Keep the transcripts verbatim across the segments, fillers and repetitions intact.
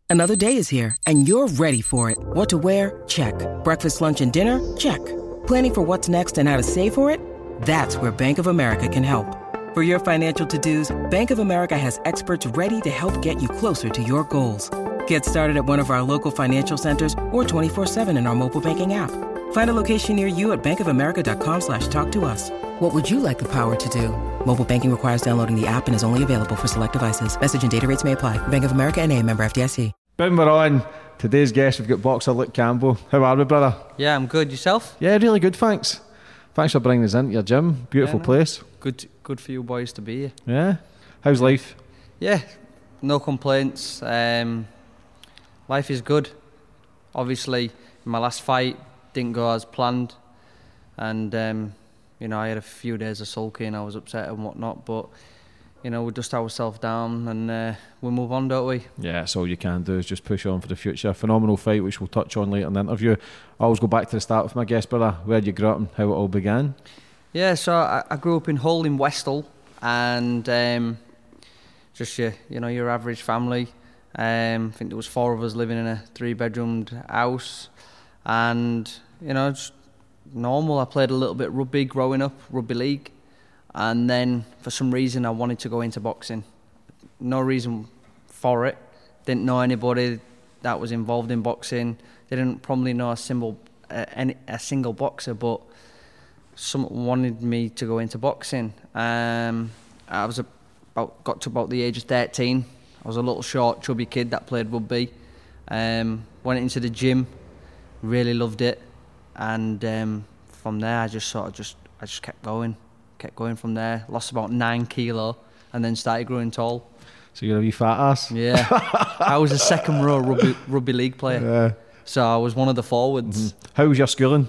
Another day is here, and you're ready for it. What to wear? Check. Breakfast, lunch, and dinner? Check. Planning for what's next and how to save for it? That's where Bank of America can help. For your financial to-dos, Bank of America has experts ready to help get you closer to your goals. Get started at one of our local financial centers or twenty-four seven in our mobile banking app. Find a location near you at bankofamerica.com slash talk to us. What would you like the power to do? Mobile banking requires downloading the app and is only available for select devices. Message and data rates may apply. Bank of America N A, member F D I C. Boom, we're on. Today's guest, we've got boxer Luke Campbell. How are we, brother? Yeah, I'm good. Yourself? Yeah, really good, thanks. Thanks for bringing us into your gym. Beautiful yeah, no. place. Good good for you boys to be here. Yeah. How's life? Yeah, no complaints. Um, life is good. Obviously, my last fight didn't go as planned. And, um, you know, I had a few days of sulking. I was upset and whatnot. But, you know, we dust ourselves down and uh, we move on, don't we? Yeah, that's all you can do is just push on for the future. Phenomenal fight, which we'll touch on later in the interview. I always go back to the start with my guest, brother. Where did you grow up and how it all began? Yeah, so I, I grew up in Hull in Westall, and um, just your, you know, your average family. Um, I think there was four of us living in a three-bedroomed house, and you know, just normal. I played a little bit rugby growing up, rugby league. And then, for some reason, I wanted to go into boxing. No reason for it. Didn't know anybody that was involved in boxing. Didn't probably know a single, uh, any, a single boxer, but someone wanted me to go into boxing. Um, I was about got to about the age of thirteen. I was a little short, chubby kid that played rugby. Um, went into the gym, really loved it, and um, from there, I just sort of just I just kept going. Kept going from there, lost about nine kilo and then started growing tall. So you're a wee fat ass? Yeah. I was a second row rugby, rugby league player. Yeah. So I was one of the forwards. Mm-hmm. How was your schooling?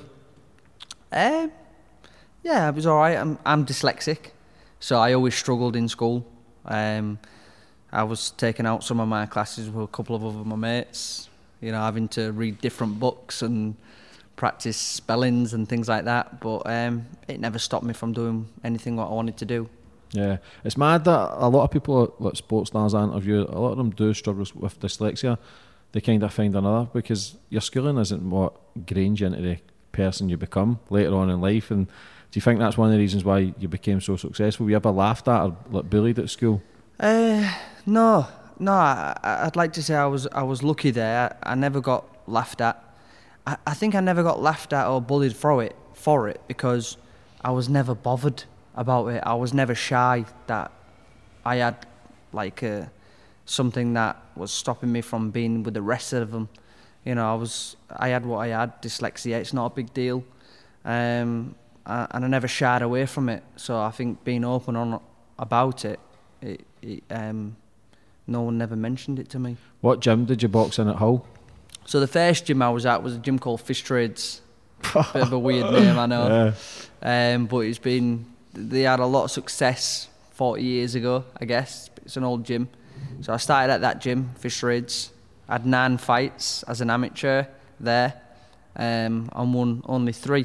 Um, yeah, it was alright. I'm, I'm dyslexic, so I always struggled in school. Um, I was taking out some of my classes with a couple of other my mates, you know, having to read different books and practice spellings and things like that, but um, it never stopped me from doing anything what I wanted to do. Yeah, it's mad that a lot of people, like sports stars I interview, a lot of them do struggle with dyslexia. They kind of find another, because your schooling isn't what grains you into the person you become later on in life. And do you think that's one of the reasons why you became so successful? Were you ever laughed at or like bullied at school? Uh, no, no. I, I'd like to say I was I was lucky there. I never got laughed at. I, I think I never got laughed at or bullied for it, for it because I was never bothered about it. I was never shy that I had like uh, something that was stopping me from being with the rest of them. You know, I was I had what I had, dyslexia. It's not a big deal, um, and I never shied away from it. So I think being open on about it, it, it um, no one never mentioned it to me. What gym did you box in at Hull? So the first gym I was at was a gym called Fish Trades. Bit of a weird name, I know. Yeah. Um, but it's been, they had a lot of success forty years ago, I guess. It's an old gym. So I started at that gym, Fish Trades. I had nine fights as an amateur there, um, and won only three.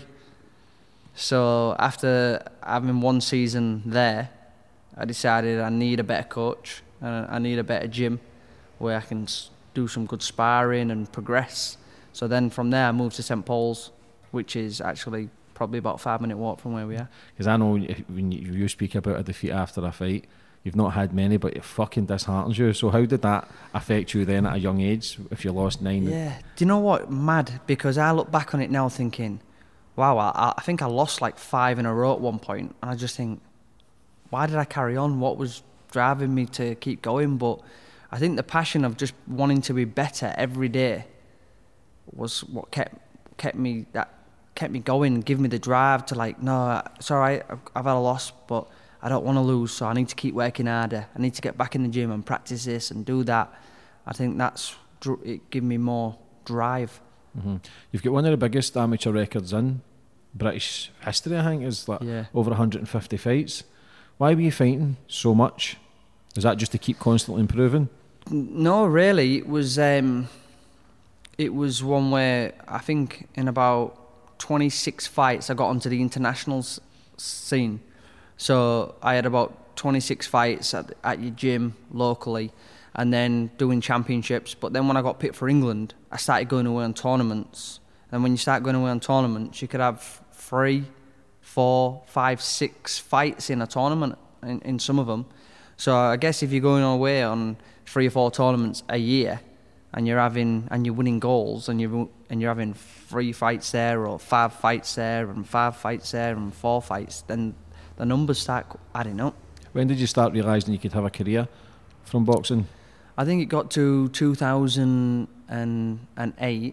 So after having one season there, I decided I need a better coach and I need a better gym where I can do some good sparring and progress. So then from there I moved to Saint Paul's, which is actually probably about a five minute walk from where we are. Because I know when you speak about a defeat after a fight, you've not had many, but it fucking disheartens you. So how did that affect you then at a young age if you lost nine? Yeah, do you know what? Mad, because I look back on it now thinking, wow, I, I think I lost like five in a row at one point, and I just think, why did I carry on? What was driving me to keep going? But I think the passion of just wanting to be better every day was what kept kept me that kept me going, give me the drive to like, no, it's all right, I've, I've had a loss, but I don't want to lose, so I need to keep working harder. I need to get back in the gym and practice this and do that. I think that's it gave me more drive. Mm-hmm. You've got one of the biggest amateur records in British history, I think, is like yeah. over one hundred fifty fights. Why were you fighting so much? Is that just to keep constantly improving? No, really. It was um, it was one where I think in about twenty-six fights I got onto the international s- scene. So I had about twenty-six fights at, at your gym locally, and then doing championships. But then when I got picked for England, I started going away on tournaments. And when you start going away on tournaments, you could have three, four, five, six fights in a tournament, in, in some of them. So I guess if you're going away on three or four tournaments a year, and you're having and you're winning goals, and you and you're having three fights there, or five fights there, and five fights there, and four fights, then the numbers start adding up. When did you start realising you could have a career from boxing? I think it got to two thousand eight.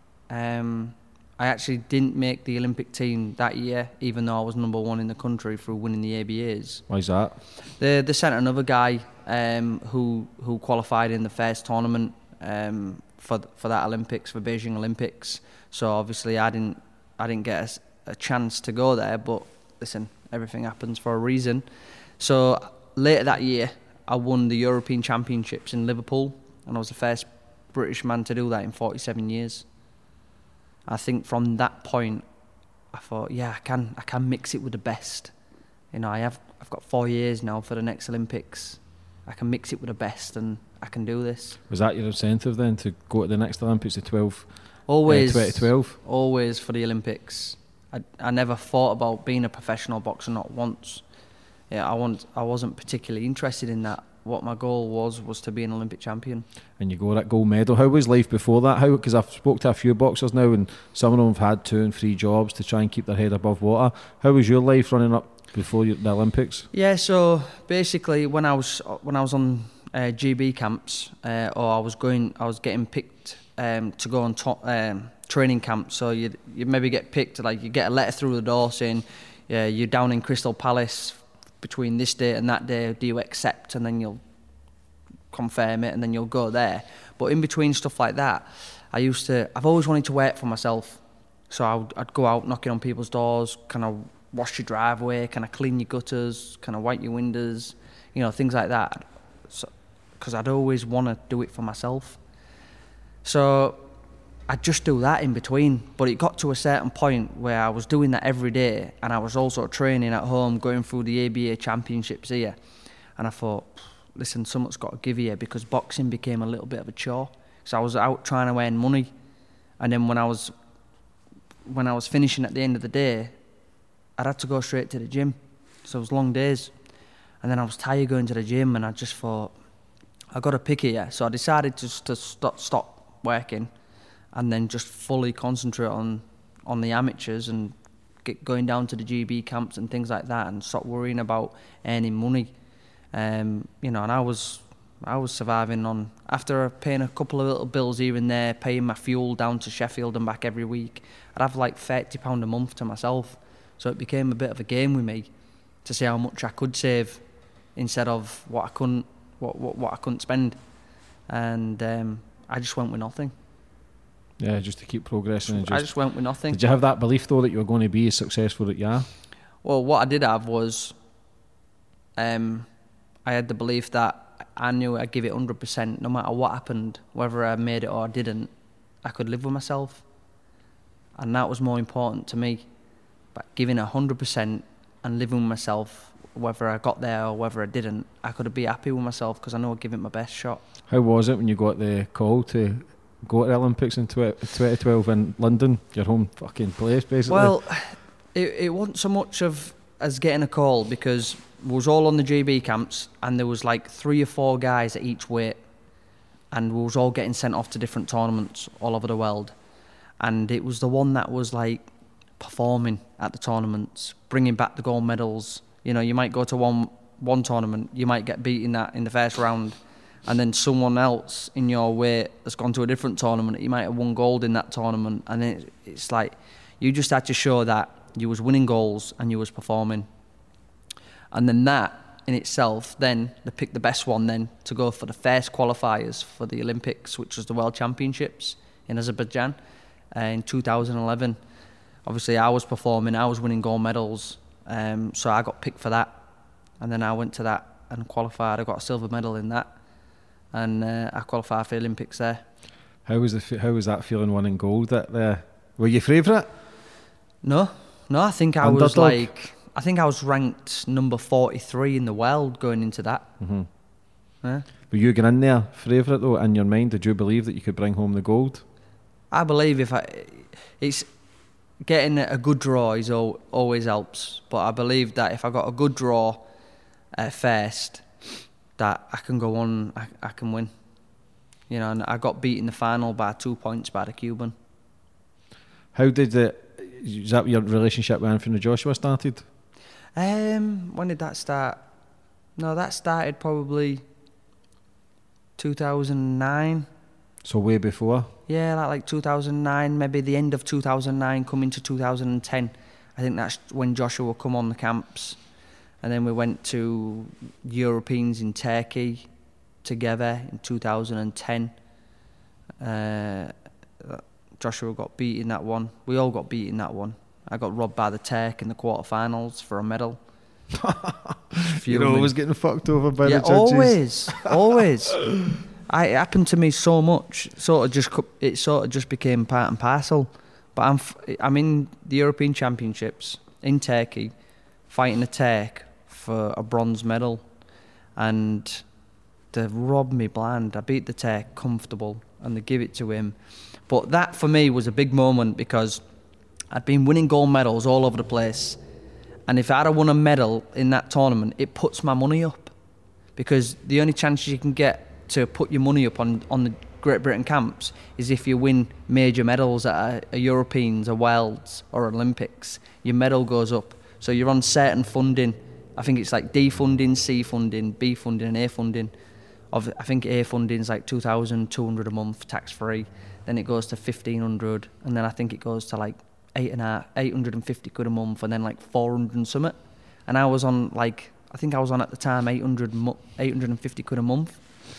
Um, I actually didn't make the Olympic team that year, even though I was number one in the country through winning the A B As. Why is that? They they sent another guy um, who who qualified in the first tournament um, for for that Olympics, for Beijing Olympics. So obviously I didn't I didn't get a, a chance to go there. But listen, everything happens for a reason. So later that year, I won the European Championships in Liverpool, and I was the first British man to do that in forty-seven years. I think from that point, I thought, yeah, I can, I can mix it with the best. You know, I have, I've got four years now for the next Olympics. I can mix it with the best, and I can do this. Was that your incentive then to go to the next Olympics, the twelve? Always, uh, twenty twelve. Always for the Olympics. I, I never thought about being a professional boxer, not once. Yeah, I want, I wasn't particularly interested in that. What my goal was was to be an Olympic champion. And you got that gold medal. How was life before that? How? Because I've spoke to a few boxers now, and some of them have had two and three jobs to try and keep their head above water. How was your life running up before you, the Olympics? Yeah, so basically, when I was when I was on uh, G B camps, uh, or I was going, I was getting picked um, to go on to, um, training camps. So you you maybe get picked, like you get a letter through the door saying, yeah, you're down in Crystal Palace between this date and that day, do you accept? And then you'll confirm it, and then you'll go there. But in between stuff like that, I used to, I've always wanted to work for myself. So I would, I'd go out knocking on people's doors, kind of wash your driveway, kind of clean your gutters, kind of wipe your windows, you know, things like that. So, because I'd always want to do it for myself. So I'd just do that in between. But it got to a certain point where I was doing that every day, and I was also training at home, going through the A B A championships here. And I thought, listen, something's got to give here, because boxing became a little bit of a chore. So I was out trying to earn money, and then when I was when I was finishing at the end of the day, I'd had to go straight to the gym. So it was long days, and then I was tired going to the gym, and I just thought, I got to pick it here. So I decided just to stop stop working, and then just fully concentrate on on the amateurs and get going down to the G B camps and things like that, and stop worrying about earning money. Um, you know, and I was I was surviving on, after paying a couple of little bills here and there, paying my fuel down to Sheffield and back every week, I'd have like thirty pounds a month to myself. So it became a bit of a game with me to see how much I could save instead of what I couldn't what what, what I couldn't spend. And um, I just went with nothing. Yeah, just to keep progressing. And just, I just went with nothing. Did you have that belief though that you were going to be as successful as you are? Well, what I did have was, um, I had the belief that I knew I'd give it one hundred percent no matter what happened, whether I made it or I didn't. I could live with myself, and that was more important to me. But giving one hundred percent and living with myself, whether I got there or whether I didn't, I could be happy with myself because I know I'd give it my best shot. How was it when you got the call to go to the Olympics in twenty twelve in London, your home fucking place, basically? Well, it, it wasn't so much of as getting a call, because we was all on the G B camps, and there was like three or four guys at each weight, and we was all getting sent off to different tournaments all over the world. And it was the one that was like performing at the tournaments, bringing back the gold medals. You know, you might go to one one tournament, you might get beaten that in the first round, and then someone else in your weight has gone to a different tournament, you might have won gold in that tournament, and it, it's like you just had to show that you was winning goals and you was performing. And then that in itself, then they picked the best one then to go for the first qualifiers for the Olympics, which was the World Championships in Azerbaijan uh, in two thousand eleven. Obviously I was performing, I was winning gold medals, um, so I got picked for that. And then I went to that and qualified. I got a silver medal in that, and uh, I qualified for the Olympics there. How was the how was that feeling winning gold at the? Were you favourite? No, no. I think I Underdog? was like, I think I was ranked number forty-three in the world going into that. Mm-hmm. Yeah. Were you going in there favourite though in your mind? Did you believe that you could bring home the gold? I believe if I, it's getting a good draw is al- always helps. But I believe that if I got a good draw at first, that I can go on, I, I can win. You know, and I got beat in the final by two points by the Cuban. How did it? Is that your relationship with Anthony Joshua started? Um, when did that start? No, that started probably two thousand nine. So way before. Yeah, like, like two thousand nine, maybe the end of two thousand nine, coming to two thousand ten. I think that's when Joshua come on the camps. And then we went to Europeans in Turkey together in two thousand ten. Uh, Joshua got beat in that one. We all got beat in that one. I got robbed by the Turk in the quarterfinals for a medal. You're always getting fucked over by yeah, the judges. always, always. I, it happened to me so much. Sort of just it sort of just became part and parcel. But I'm f- I'm in the European Championships in Turkey, fighting a Turk for a bronze medal, and they robbed me blind. I beat the Turk comfortable, and they give it to him. But that for me was a big moment because I'd been winning gold medals all over the place, and if I'd have won a medal in that tournament, it puts my money up, because the only chance you can get to put your money up on, on the Great Britain camps is if you win major medals at a, a Europeans, a Worlds or Olympics. Your medal goes up, so you're on certain funding. I think it's like D funding, C funding, B funding and A funding. Of I think A funding is like two thousand two hundred a month, tax free. Then it goes to fifteen hundred, and then I think it goes to like eight and a half, eight hundred and fifty quid a month, and then like four hundred and something. And I was on like I think I was on at the time eight hundred, eight hundred and fifty quid a month.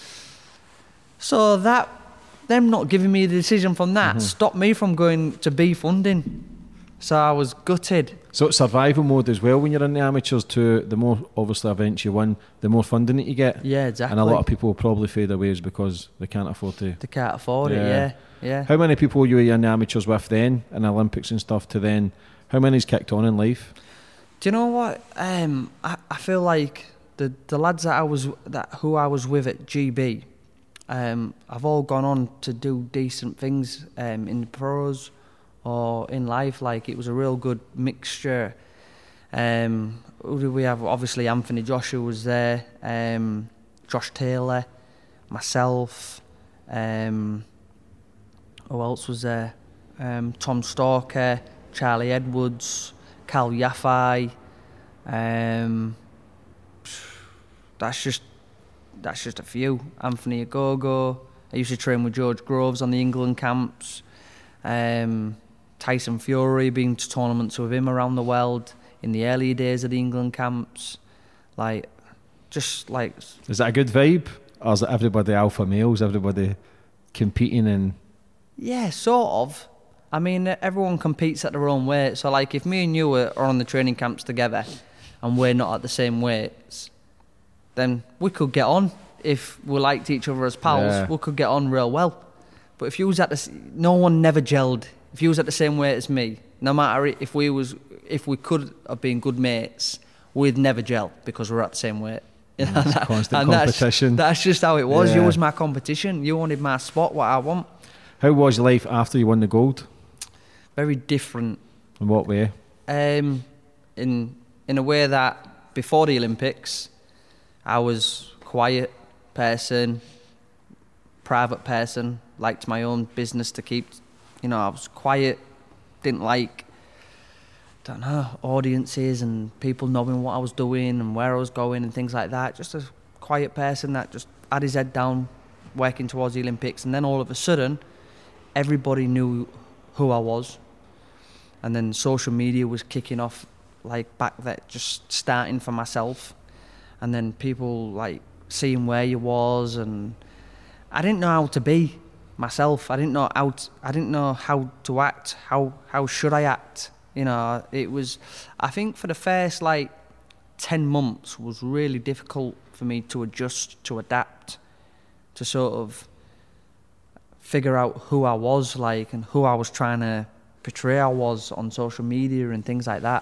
So that them not giving me the decision from that mm-hmm. stopped me from going to B funding. So I was gutted. So it's survival mode as well when you're in the amateurs too. The more obviously events you win, the more funding that you get. Yeah, exactly. And a lot of people will probably fade away because they can't afford to. They can't afford yeah. it. Yeah, yeah. How many people you were in the amateurs with then, in the Olympics and stuff, to then? How many's kicked on in life? Do you know what? Um, I I feel like the the lads that I was that who I was with at G B, um, I've all gone on to do decent things um, in the pros or in life. Like, it was a real good mixture. Um, who did we have? Obviously Anthony Joshua was there, um, Josh Taylor, myself, um, who else was there? Um, Tom Stalker, Charlie Edwards, Cal Yafai. Um, that's just that's just a few. Anthony Agogo. I used to train with George Groves on the England camps. Um, Tyson Fury, been to tournaments with him around the world in the early days of the England camps. Like, just like... Is that a good vibe? Or is it everybody alpha males, everybody competing and... Yeah, sort of. I mean, everyone competes at their own weight. So, like, if me and you are on the training camps together and we're not at the same weights, then we could get on. If we liked each other as pals, yeah. we could get on real well. But if you was at the... No one never gelled. If you was at the same weight as me, no matter if we was... If we could have been good mates, we'd never gel because we're at the same weight. You know, that, constant and competition. That's, that's just how it was. Yeah. You was my competition. You wanted my spot, what I want. How was life after you won the gold? Very different. In what way? Um, in in a way that before the Olympics, I was a quiet person, private person, liked my own business to keep. You know, I was quiet, didn't like, don't know, audiences and people knowing what I was doing and where I was going and things like that. Just a quiet person that just had his head down, working towards the Olympics. And then all of a sudden, everybody knew who I was. And then social media was kicking off, like back that, just starting for myself. And then people like seeing where you was, and I didn't know how to be myself. I didn't know how to, I didn't know how to act. How how should I act? You know, it was, I think for the first like ten months was really difficult for me to adjust, to adapt, to sort of figure out who I was like and who I was trying to portray I was on social media and things like that.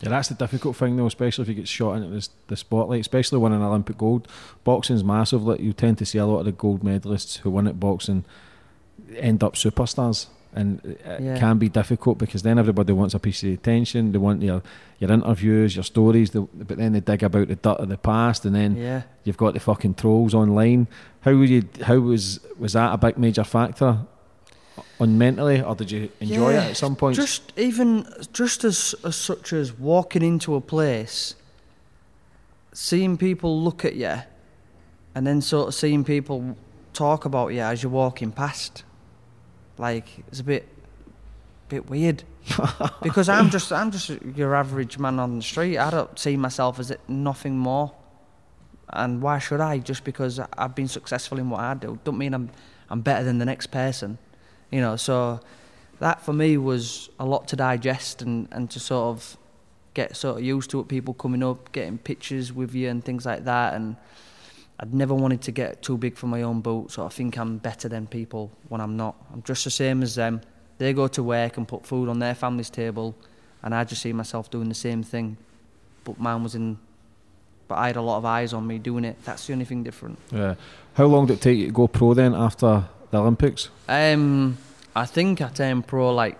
Yeah, that's the difficult thing though, especially if you get shot into this, the spotlight, especially winning Olympic gold. Boxing's massive. Like, you tend to see a lot of the gold medalists who win at boxing end up superstars, and it Yeah. can be difficult because then everybody wants a piece of the attention. They want your your interviews, your stories, they, but then they dig about the dirt of the past, and then Yeah. you've got the fucking trolls online. How were you? How was was that a big major factor on mentally, or did you enjoy Yeah, it at some point? Just even just as, as such as walking into a place, seeing people look at you, and then sort of seeing people talk about you as you're walking past, like it's a bit, bit weird. Because I'm just I'm just your average man on the street. I don't see myself as nothing more, and why should I? Just because I've been successful in what I do, don't mean I'm I'm better than the next person. You know, so that for me was a lot to digest and, and to sort of get sort of used to it, people coming up, getting pictures with you and things like that. And I'd never wanted to get too big for my own boots, or I think I'm better than people when I'm not. I'm just the same as them. They go to work and put food on their family's table, and I just see myself doing the same thing. But mine was in, but I had a lot of eyes on me doing it. That's the only thing different. Yeah. How long did it take you to go pro then after the Olympics? Um, I think I turned pro like,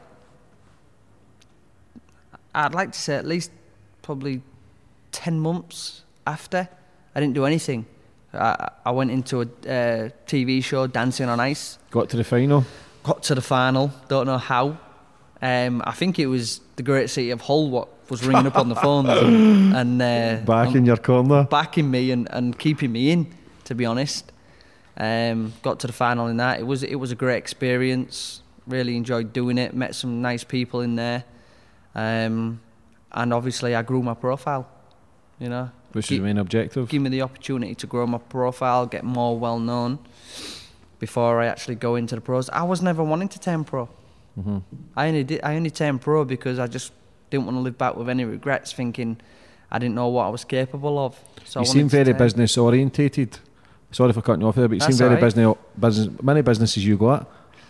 I'd like to say at least probably ten months after. I didn't do anything. I, I went into a uh, T V show, Dancing on Ice. Got to the final? Got to the final, don't know how. Um, I think it was the great city of Hull what was ringing up on the phones and, and uh, Back um, in your corner? backing me and, and keeping me in, to be honest. Um, got to the final in that. It was it was a great experience. Really enjoyed doing it. Met some nice people in there, um, and obviously I grew my profile. You know, Which Gi- is the main objective? give me the opportunity to grow my profile, get more well known before I actually go into the pros. I was never wanting to turn pro. Mm-hmm. I only did. I only turned pro because I just didn't want to live back with any regrets, thinking I didn't know what I was capable of. So I You wanted seem to very turn. business orientated. Sorry for cutting you off there, but you That's seem very all right. business, business. Many businesses you got?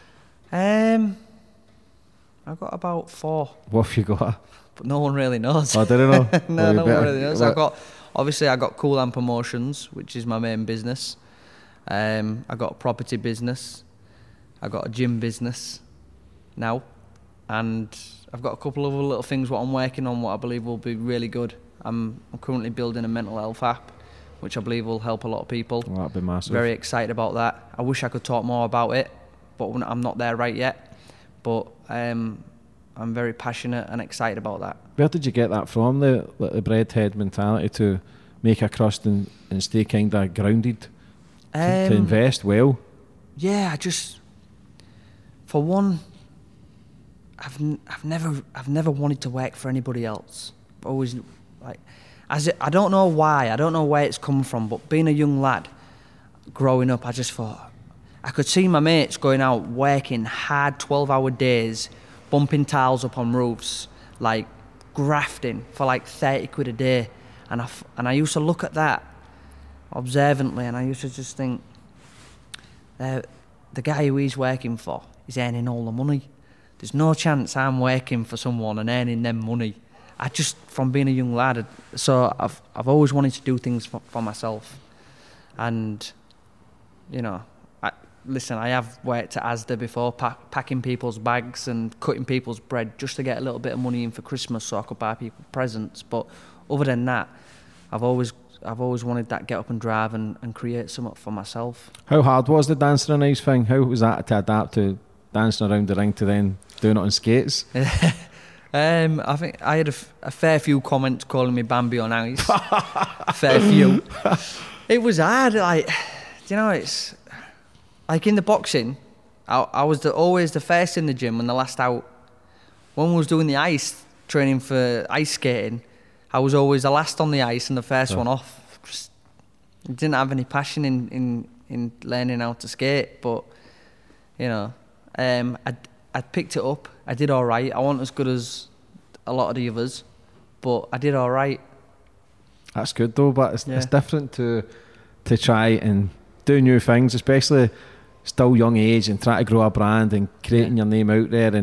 Um, I got about four, What have you got? but no one really knows. I didn't know. no, Well, you no one better- really knows. well, I got obviously I got Cool and Promotions, which is my main business. Um, I got a property business. I got a gym business now, and I've got a couple of other little things what I'm working on, what I believe will be really good. I'm, I'm currently building a mental health app, which I believe will help a lot of people. Well, that'd be massive. Very excited about that. I wish I could talk more about it, but I'm not there right yet. But um, I'm very passionate and excited about that. Where did you get that from, the, like, the breadhead mentality to make a crust and, and stay kind of grounded, to, to Um, invest well? Yeah, I just, for one, I've n- I've never I've never wanted to work for anybody else. I've always like, as it, I don't know why, I don't know where it's come from, but being a young lad, growing up, I just thought I could see my mates going out working hard twelve-hour days, bumping tiles up on roofs, like grafting for like thirty quid a day, and I f- and I used to look at that observantly, and I used to just think, uh, the guy who he's working for is earning all the money. There's no chance I'm working for someone and earning them money. I just, from being a young lad, so I've I've always wanted to do things for, for myself. And, you know, I, listen, I have worked at Asda before, pack, packing people's bags and cutting people's bread just to get a little bit of money in for Christmas so I could buy people presents. But other than that, I've always I've always wanted that get up and drive and, and create something for myself. How hard was the dancing on ice thing? How was that to adapt to dancing around the ring to then doing it on skates? um, I think I had a, f- a fair few comments calling me Bambi on ice. A fair few. It was hard. Like, do you know, it's like in the boxing, I, I was the, always the first in the gym and the last out. When we was doing the ice training for ice skating, I was always the last on the ice and the first Oh. one off. Just didn't have any passion in, in, in learning how to skate, but you know, um, I I picked it up. I did all right. I wasn't as good as a lot of the others, but I did all right. That's good though, but it's, Yeah. it's different to to try and do new things, especially still young age and try to grow a brand and creating your name out there. And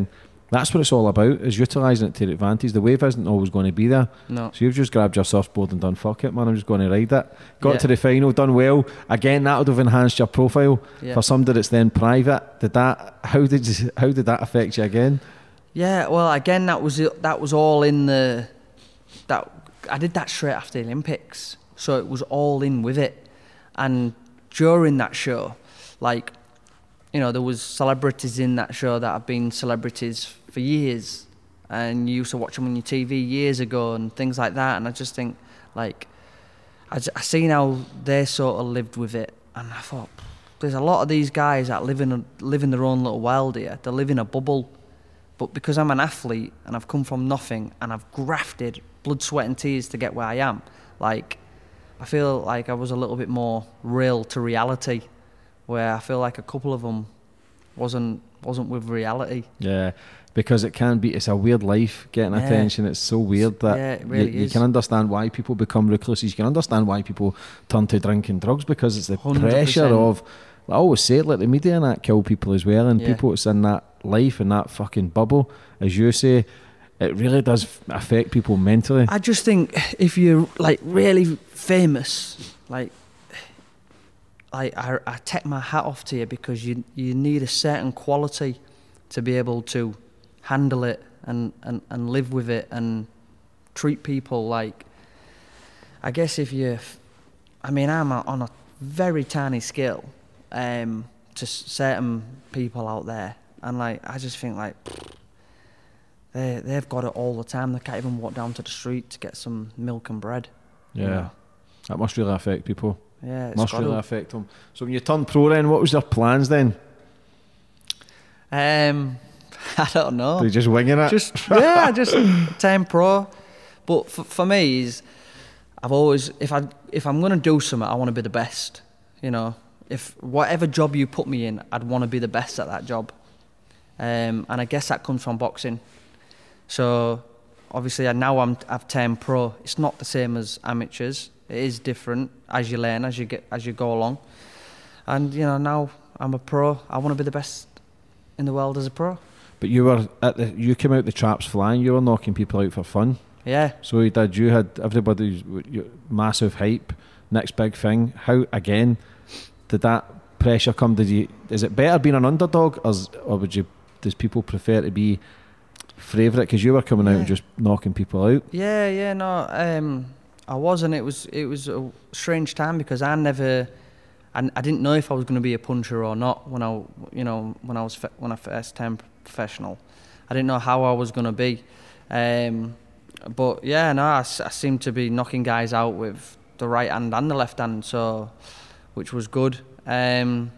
That's what it's all about, is utilising it to your advantage. The wave isn't always going to be there. No. So you've just grabbed your surfboard and done, fuck it, man, I'm just going to ride it. Got Yeah. to the final, done well. Again, that would have enhanced your profile. Yeah. For somebody that's then private. Did that? How did you, how did that affect you again? Yeah, well, again, that was it- that was all in the that I did that straight after the Olympics, so it was all in with it. And during that show, like, you know, there was celebrities in that show that have been celebrities for years, and you used to watch them on your T V years ago and things like that. And I just think, like, I, j- I seen how they sort of lived with it, and I thought, there's a lot of these guys that live in a, live in their own little world here. They live in a bubble. But because I'm an athlete and I've come from nothing and I've grafted blood, sweat and tears to get where I am, like, I feel like I was a little bit more real to reality, where I feel like a couple of them wasn't wasn't with reality. Yeah, because it can be, it's a weird life, getting Yeah. attention. It's so weird that Yeah, it really you, you is. can understand why people become recluses. You can understand why people turn to drink and drugs, because it's the one hundred pressure percent. of, I always say it, like the media and that kill people as well, and Yeah. people that's in that life and that fucking bubble, as you say, it really does f- affect people mentally. I just think if you're like really famous, like, like I, I take my hat off to you, because you you need a certain quality to be able to handle it and, and, and live with it and treat people like. I guess if you, I mean, I'm a, on a very tiny scale um, to s- certain people out there, and like I just think like. They, they've got it all the time. They can't even walk down to the street to get some milk and bread. Yeah, you know? that must really affect people. Yeah, it's Must got really to. affect them. So when you turned pro then, what was your plans then? Um, I don't know. Were you just winging it? Just yeah, just ten pro. But for, for me, is I've always if I if I'm gonna do something, I want to be the best. You know, if whatever job you put me in, I'd want to be the best at that job. Um, and I guess that comes from boxing. So obviously, I now I'm I've turned pro. It's not the same as amateurs. It is different as you learn, as you get as you go along. And you know, now I'm a pro. I want to be the best in the world as a pro. But you were at the, you came out the traps flying. You were knocking people out for fun. Yeah. So you did. You had everybody's w- massive hype. Next big thing. How again did that pressure come? Did you? Is it better being an underdog, or, is- or would you? Does people prefer to be favourite? Because you were coming out Yeah. and just knocking people out. Yeah, yeah, no, um, I was, and it was it was a strange time because I never, I, I didn't know if I was going to be a puncher or not when I, you know, when I was fe- when I first turned professional. I didn't know how I was going to be, um, but yeah, no, I, s- I seemed to be knocking guys out with the right hand and the left hand, so which was good. Um,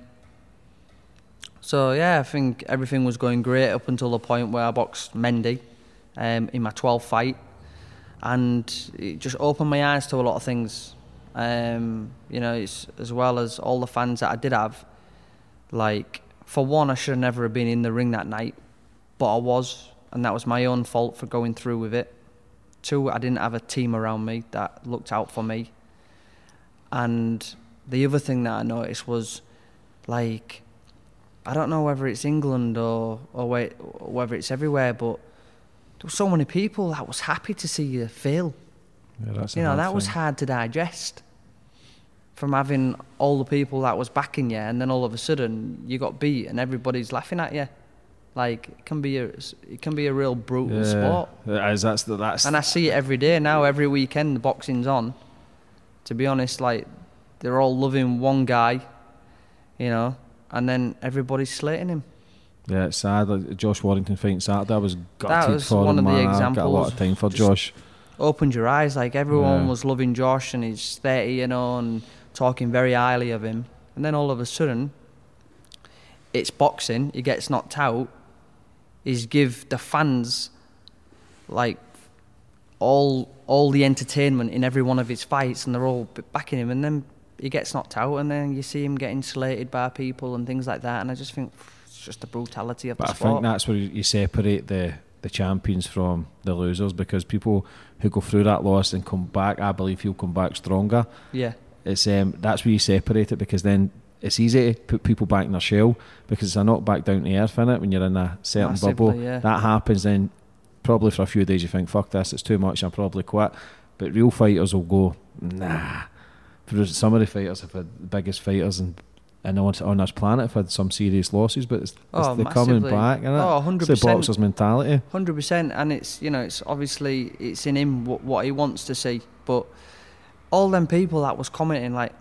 So yeah, I think everything was going great up until the point where I boxed Mendy um, in my twelfth fight, and it just opened my eyes to a lot of things. Um, you know, it's, as well as all the fans that I did have. Like, for one, I should have never have been in the ring that night, but I was, and that was my own fault for going through with it. Two, I didn't have a team around me that looked out for me. And the other thing that I noticed was, like, I don't know whether it's England or or whe- whether it's everywhere, but there were so many people that was happy to see you fail. Yeah, that's a You know, hard that was thing. hard to digest. From having all the people that was backing you, and then all of a sudden you got beat, and everybody's laughing at you. Like, it can be a it can be a real brutal Yeah, sport. it is. That's the that's. And I see it every day now. Every weekend the boxing's on. To be honest, like, they're all loving one guy, you know, and then everybody's slating him. Yeah, it's sad. Like Josh Warrington fighting Saturday, I was gutted was for one him, of the man. I've got a examples. lot of time for Just- Josh. Opened your eyes, like, everyone Yeah. was loving Josh, and he's thirty, you know, and talking very highly of him. And then all of a sudden, it's boxing. He gets knocked out. He's give the fans, like, all all the entertainment in every one of his fights, and they're all b- backing him. And then he gets knocked out, and then you see him getting slated by people and things like that. And I just think it's just the brutality of But the I sport. think that's where you separate the, the champions from the losers, because people who go through that loss and come back, I believe he'll come back stronger. Yeah, It's um, that's where you separate it, because then it's easy to put people back in their shell because it's a knock back down to earth, innit? When you're in a certain Massively, bubble, yeah. that happens. Then probably for a few days you think, fuck this, it's too much, I'll probably quit. But real fighters will go, nah. For some of the fighters have had the biggest fighters and and on, on this planet have had some serious losses, but it's, Oh, it's they're coming massively. back, innit? Oh, one hundred It's the percent. boxer's mentality. one hundred percent, and it's, you know, it's obviously it's in him what, what he wants to see. But all them people that was commenting, like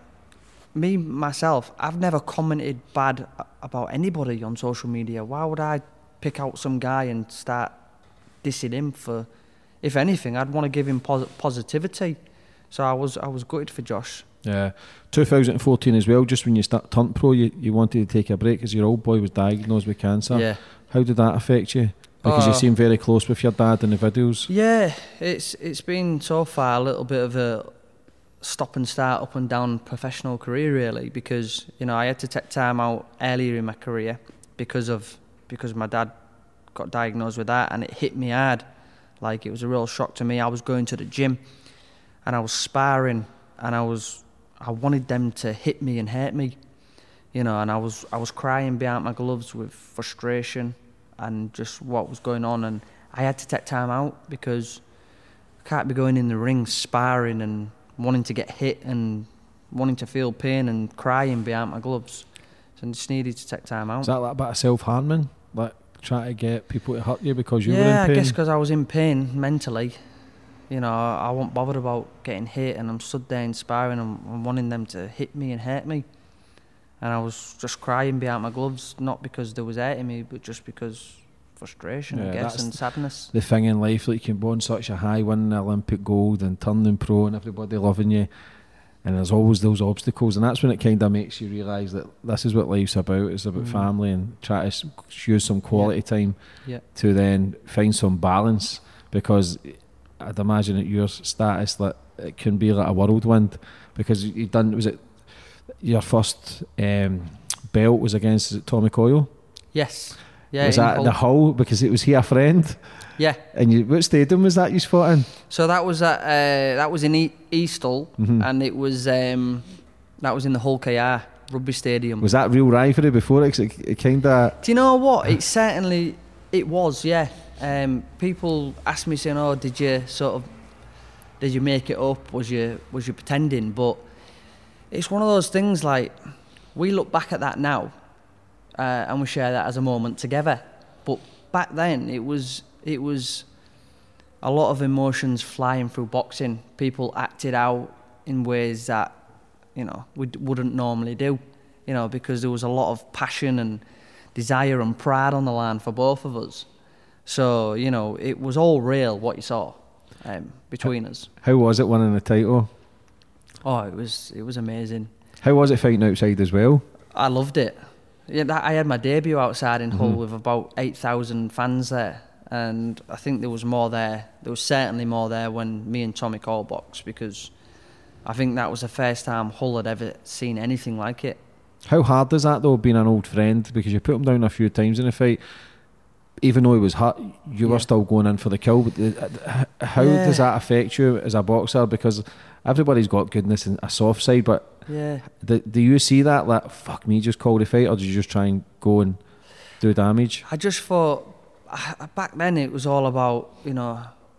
me myself, I've never commented bad a- about anybody on social media. Why would I pick out some guy and start dissing him for? If anything, I'd want to give him pos- positivity. So I was I was gutted for Josh. Yeah, two thousand fourteen as well. Just when you start turned pro, you, you wanted to take a break because your old boy was diagnosed with cancer. Yeah. How did that affect you? Because you Uh, seem very close with your dad in the videos. Yeah, it's it's been so far a little bit of a stop and start, up and down professional career really, because you know I had to take time out earlier in my career because of because my dad got diagnosed with that, and it hit me hard. Like, it was a real shock to me. I was going to the gym and I was sparring, and I was I wanted them to hit me and hurt me, you know, and I was I was crying behind my gloves with frustration and just what was going on, and I had to take time out because I can't be going in the ring sparring and wanting to get hit and wanting to feel pain and crying behind my gloves. So I just needed to take time out. Is that like a bit of self-harming? Like trying to get people to hurt you because you yeah, were in pain? I guess because I was in pain mentally. You know, I, I wasn't bothered about getting hit, and I'm stood there inspiring and, and wanting them to hit me and hurt me. And I was just crying behind my gloves, not because they was hurting me, but just because frustration, Yeah, I guess, that's and sadness. The thing in life, like, you can be on such a high, winning the Olympic gold and turning pro and everybody loving you, and there's always those obstacles, and that's when it kind of makes you realise that this is what life's about. It's about Mm. family, and try to s- use some quality time Yeah. to then find some balance, because I'd imagine at your status that it can be like a whirlwind, because you done, was it your first um, belt was against, is it Tommy Coyle? Yes. Yeah. Was in that Hull. the Hull, because it was he a friend? Yeah. And you, what stadium was that you fought in? So that was at, uh, that was in e- Eastall, Mhm. and it was um, that was in the Hull K R rugby stadium. Was that real rivalry before it? 'Cause it, it kind of... Do you know what? It certainly it was. Yeah. Um, people ask me saying, "Oh, did you sort of did you make it up? Was you was you pretending?" But it's one of those things. Like, we look back at that now, uh, and we share that as a moment together. But back then, it was it was a lot of emotions flying through boxing. People acted out in ways that, you know, we d- wouldn't normally do, you know, because there was a lot of passion and desire and pride on the line for both of us. So, you know, it was all real what you saw um, between us. How was it winning the title? Oh, it was it was amazing. How was it fighting outside as well? I loved it. Yeah, that, I had my debut outside in Hull Mhm. with about eight thousand fans there, and I think there was more there. There was certainly more there when me and Tommy Cole boxed, because I think that was the first time Hull had ever seen anything like it. How hard is that though, being an old friend? Because you put him down a few times in the fight. Even though he was hurt, you were Yeah. still going in for the kill. But the- uh, how Yeah. does that affect you as a boxer? Because everybody's got goodness and a soft side, but Yeah. do, do you see that, like, fuck me, just call the fight, or do you just try and go and do damage? I just thought, I- back then it was all about, you know,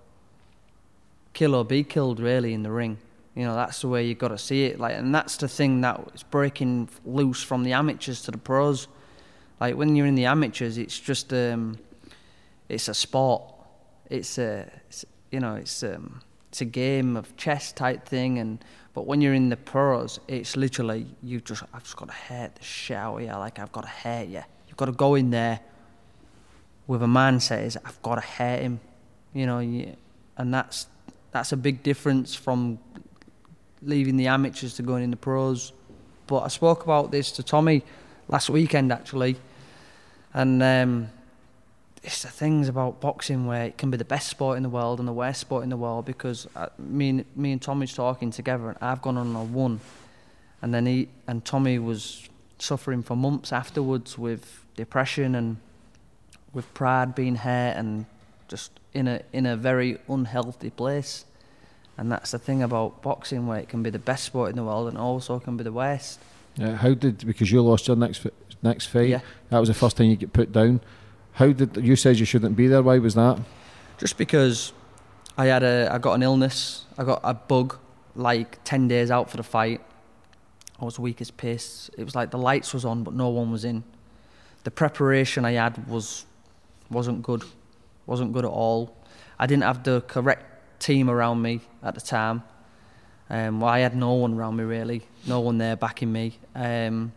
kill or be killed really in the ring. You know, that's the way you got to see it. Like, and that's the thing that is breaking loose from the amateurs to the pros. Like, when you're in the amateurs, it's just, um, it's a sport. It's a, it's, you know, it's um, it's a game of chess type thing. And but when you're in the pros, it's literally, you just, I've just got to hurt the shit out of you. Like, I've got to hurt you. You've got to go in there with a mindset is, I've got to hurt him. You know, you, and that's that's a big difference from leaving the amateurs to going in the pros. But I spoke about this to Tommy last weekend actually, and um, it's the things about boxing where it can be the best sport in the world and the worst sport in the world, because I, me and me and Tommy's talking together, and I've gone on a one, and then he and Tommy was suffering for months afterwards with depression and with pride being hurt and just in a in a very unhealthy place. And that's the thing about boxing, where it can be the best sport in the world and also can be the worst. Yeah, how did, because you lost your next next fight, Yeah. that was the first time you get put down. How did, you said you shouldn't be there, why was that? Just because I had a, I got an illness, I got a bug like ten days out for the fight. I was weak as piss. It was like the lights was on but no one was in. The preparation I had was, wasn't good, wasn't good at all. I didn't have the correct team around me at the time. Um, well, I had no one around me really, no one there backing me. Um,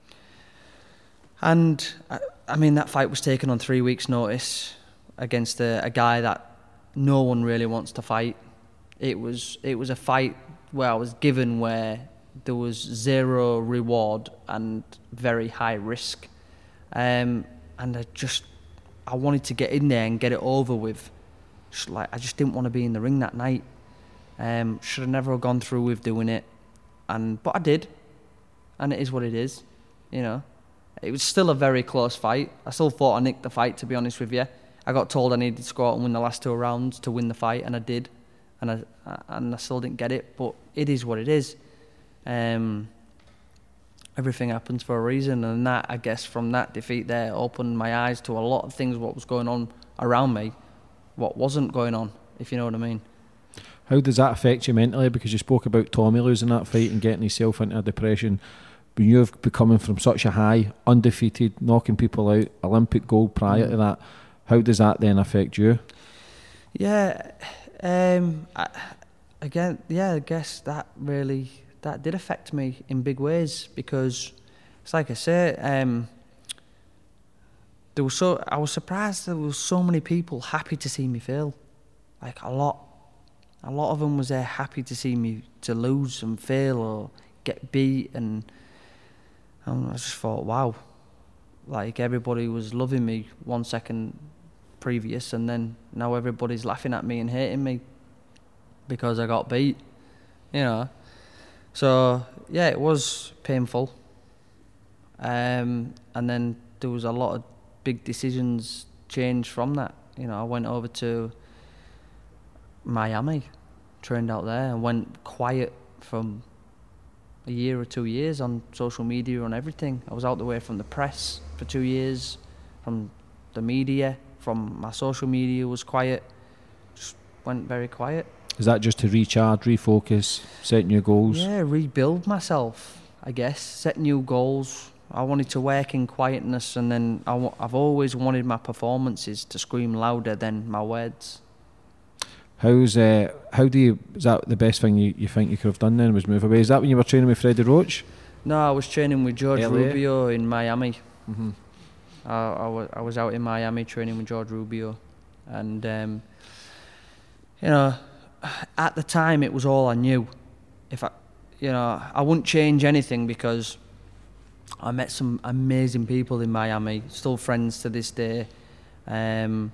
and I, I mean, that fight was taken on three weeks' notice against a, a guy that no one really wants to fight. It was it was a fight where I was given where there was zero reward and very high risk. Um, and I just I wanted to get in there and get it over with. Just like I just didn't want to be in the ring that night. Um, should have never gone through with doing it, and but I did, and it is what it is, you know. It was still a very close fight. I still thought I nicked the fight, to be honest with you. I got told I needed to go out and win the last two rounds to win the fight, and I did, and I and I still didn't get it. But it is what it is. Um, everything happens for a reason, and that, I guess, from that defeat there, opened my eyes to a lot of things. What was going on around me, what wasn't going on, if you know what I mean. How does that affect you mentally? Because you spoke about Tommy losing that fight and getting himself into a depression. When you've been coming from such a high, undefeated, knocking people out, Olympic gold prior mm. to that, how does that then affect you? Yeah, um, I, again, yeah, I guess that really, that did affect me in big ways, because it's like I say, um, there was so, I was surprised there was so many people happy to see me fail, like a lot. A lot of them was there happy to see me to lose and fail or get beat, and um, I just thought, wow, like everybody was loving me one second previous, and then now everybody's laughing at me and hating me because I got beat, you know. So yeah, it was painful, um, and then there was a lot of big decisions changed from that. You know, I went over to Miami, trained out there, and went quiet from a year or two years on social media, on everything. I was out the way from the press for two years, from the media, from my social media was quiet, just went very quiet. Is that just to recharge, refocus, set new goals? Yeah, rebuild myself, I guess, set new goals. I wanted to work in quietness, and then I w- I've always wanted my performances to scream louder than my words. How's uh, how do you, is that the best thing you, you think you could have done then, was move away? Is that when you were training with Freddie Roach? No, I was training with George L A? Rubio in Miami. Mm-hmm. I, I, was, I was out in Miami training with George Rubio, and um, you know, at the time it was all I knew. If I, you know, I wouldn't change anything, because I met some amazing people in Miami, still friends to this day. Um,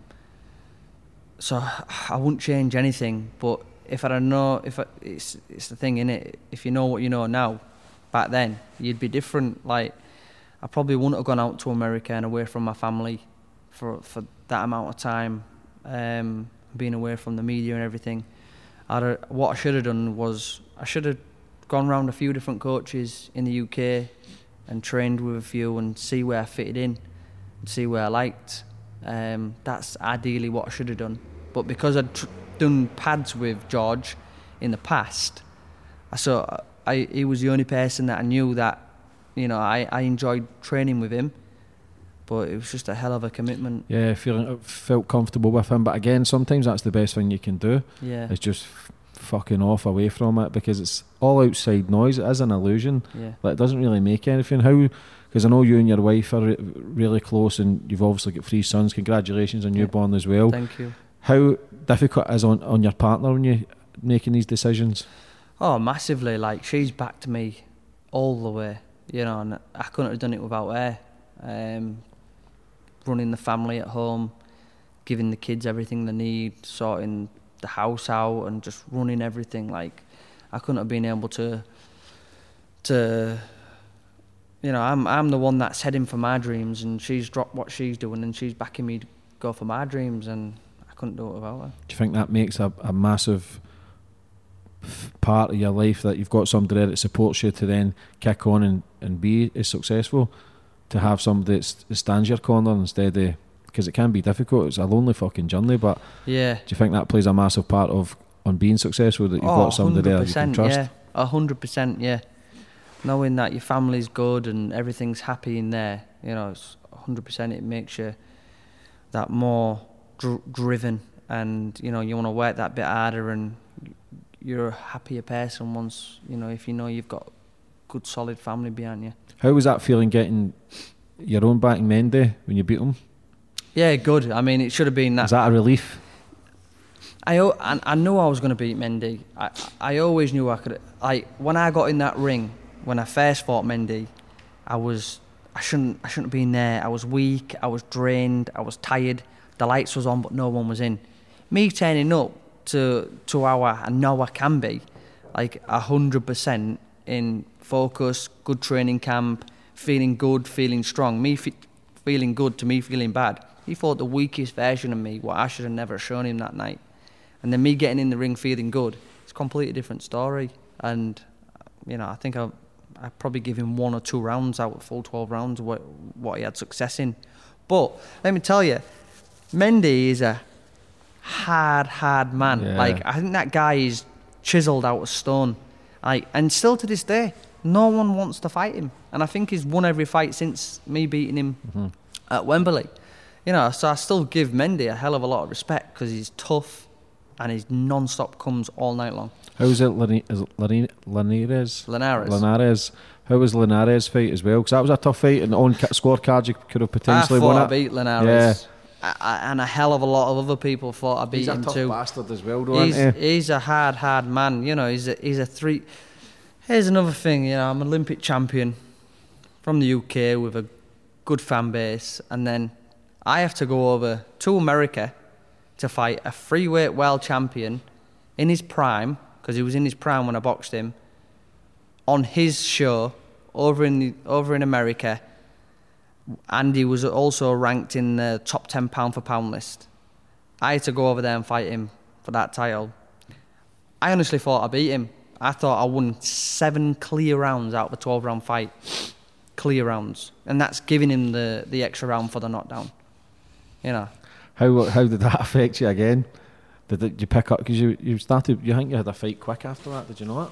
So I wouldn't change anything, but if I don't know, if I, it's it's the thing, innit? If you know what you know now, back then you'd be different. Like, I probably wouldn't have gone out to America and away from my family for for that amount of time, um, being away from the media and everything. I'd, what I should have done was I should have gone round a few different coaches in the U K and trained with a few and see where I fitted in, and see where I liked. Um, that's ideally what I should have done. But because I'd tr- done pads with George in the past, I saw I he was the only person that I knew that, you know, I, I enjoyed training with him. But it was just a hell of a commitment. Yeah, feeling felt comfortable with him. But again, sometimes that's the best thing you can do. Yeah, it's just f- fucking off away from it, because it's all outside noise. It is an illusion. Yeah, like, it doesn't really make anything. How? Because I know you and your wife are re- really close, and you've obviously got three sons. Congratulations on newborn, yeah, as well. Thank you. How difficult is on on your partner when you making these decisions? Oh, massively. Like, she's backed me all the way, you know, and I couldn't have done it without her. Um, running the family at home, giving the kids everything they need, sorting the house out, and just running everything. Like, I couldn't have been able to to you know, I'm I'm the one that's heading for my dreams, and she's dropped what she's doing, and she's backing me to go for my dreams, and I couldn't do it without her. Do you think that makes a, a massive f- part of your life, that you've got somebody there that supports you to then kick on and, and be as successful, to have somebody that stands your corner instead of, because it can be difficult, it's a lonely fucking journey, but yeah. do you think that plays a massive part of on being successful, that you've oh, got somebody there that you can trust? Yeah, a hundred percent, yeah. Knowing that your family's good and everything's happy in there, you know, it's a hundred percent. It makes you that more dr- driven, and you know, you want to work that bit harder, and you're a happier person once, you know, if you know you've got good solid family behind you. How was that feeling, getting your own back in Mendy when you beat him? Yeah, good. I mean, it should have been that. Was that a relief? I, I, I knew I was going to beat Mendy. I, I always knew I could. Like, when I got in that ring, when I first fought Mendy, I was, I shouldn't, I shouldn't have been there. I was weak, I was drained, I was tired. The lights was on, but no one was in. Me turning up to to how I, I know I can be, like a hundred percent in focus, good training camp, feeling good, feeling strong. Me fe- feeling good to me feeling bad. He fought the weakest version of me, what I should have never shown him that night. And then me getting in the ring feeling good, it's a completely different story. And, you know, I think I'll, I'll probably give him one or two rounds out of full twelve rounds, what, what he had success in. But let me tell you, Mendy is a hard, hard man. Yeah. Like, I think that guy is chiselled out of stone. Like, and still to this day, no one wants to fight him. And I think he's won every fight since me beating him mm-hmm. at Wembley. You know, so I still give Mendy a hell of a lot of respect, because he's tough and his non-stop comes all night long. How was it, Lin- is it Lin- Linares? Linares. Linares. How was Linares' fight as well? Because that was a tough fight, and on ca- scorecard you could have potentially I won thought it. I beat Linares. Yeah. I, I, and a hell of a lot of other people thought I beat he's him too. He's a tough bastard as well, though, he's, isn't he? He's a hard, hard man. You know, he's a, he's a three... Here's another thing, you know, I'm an Olympic champion from the U K with a good fan base, and then I have to go over to America to fight a freeweight world champion in his prime, because he was in his prime when I boxed him, on his show over in the, over in America, and he was also ranked in the top ten pound for pound list. I had to go over there and fight him for that title. I honestly thought I beat him. I thought I won seven clear rounds out of a twelve round fight. Clear rounds. And that's giving him the, the extra round for the knockdown. You know. How how did that affect you again? Did it, you pick up, because you, you started, you think you had a fight quick after that, did you know it?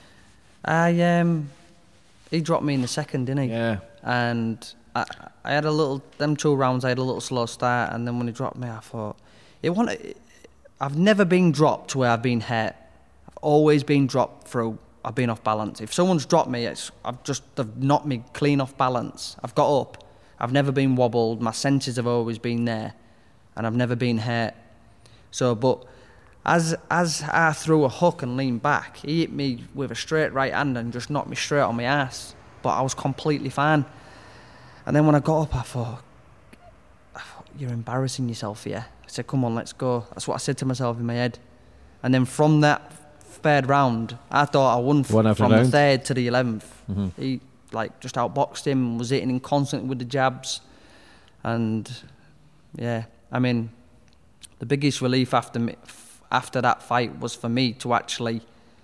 I um he dropped me in the second, didn't he? Yeah. And I I had a little, them two rounds I had a little slow start, and then when he dropped me I thought, it wanted, I've never been dropped where I've been hurt. I've always been dropped through, I've been off balance. If someone's dropped me, it's I've just, they've knocked me clean off balance. I've got up. I've never been wobbled. My senses have always been there, and I've never been hurt. So, but as as I threw a hook and leaned back, he hit me with a straight right hand and just knocked me straight on my ass. But I was completely fine. And then when I got up, I thought, I thought you're embarrassing yourself here. I said, come on, let's go. That's what I said to myself in my head. And then from that third round, I thought I won f- from round. the third to the eleventh. Mm-hmm. He like just outboxed him, was hitting him constantly with the jabs. And yeah, I mean, the biggest relief after me, after that fight was for me to actually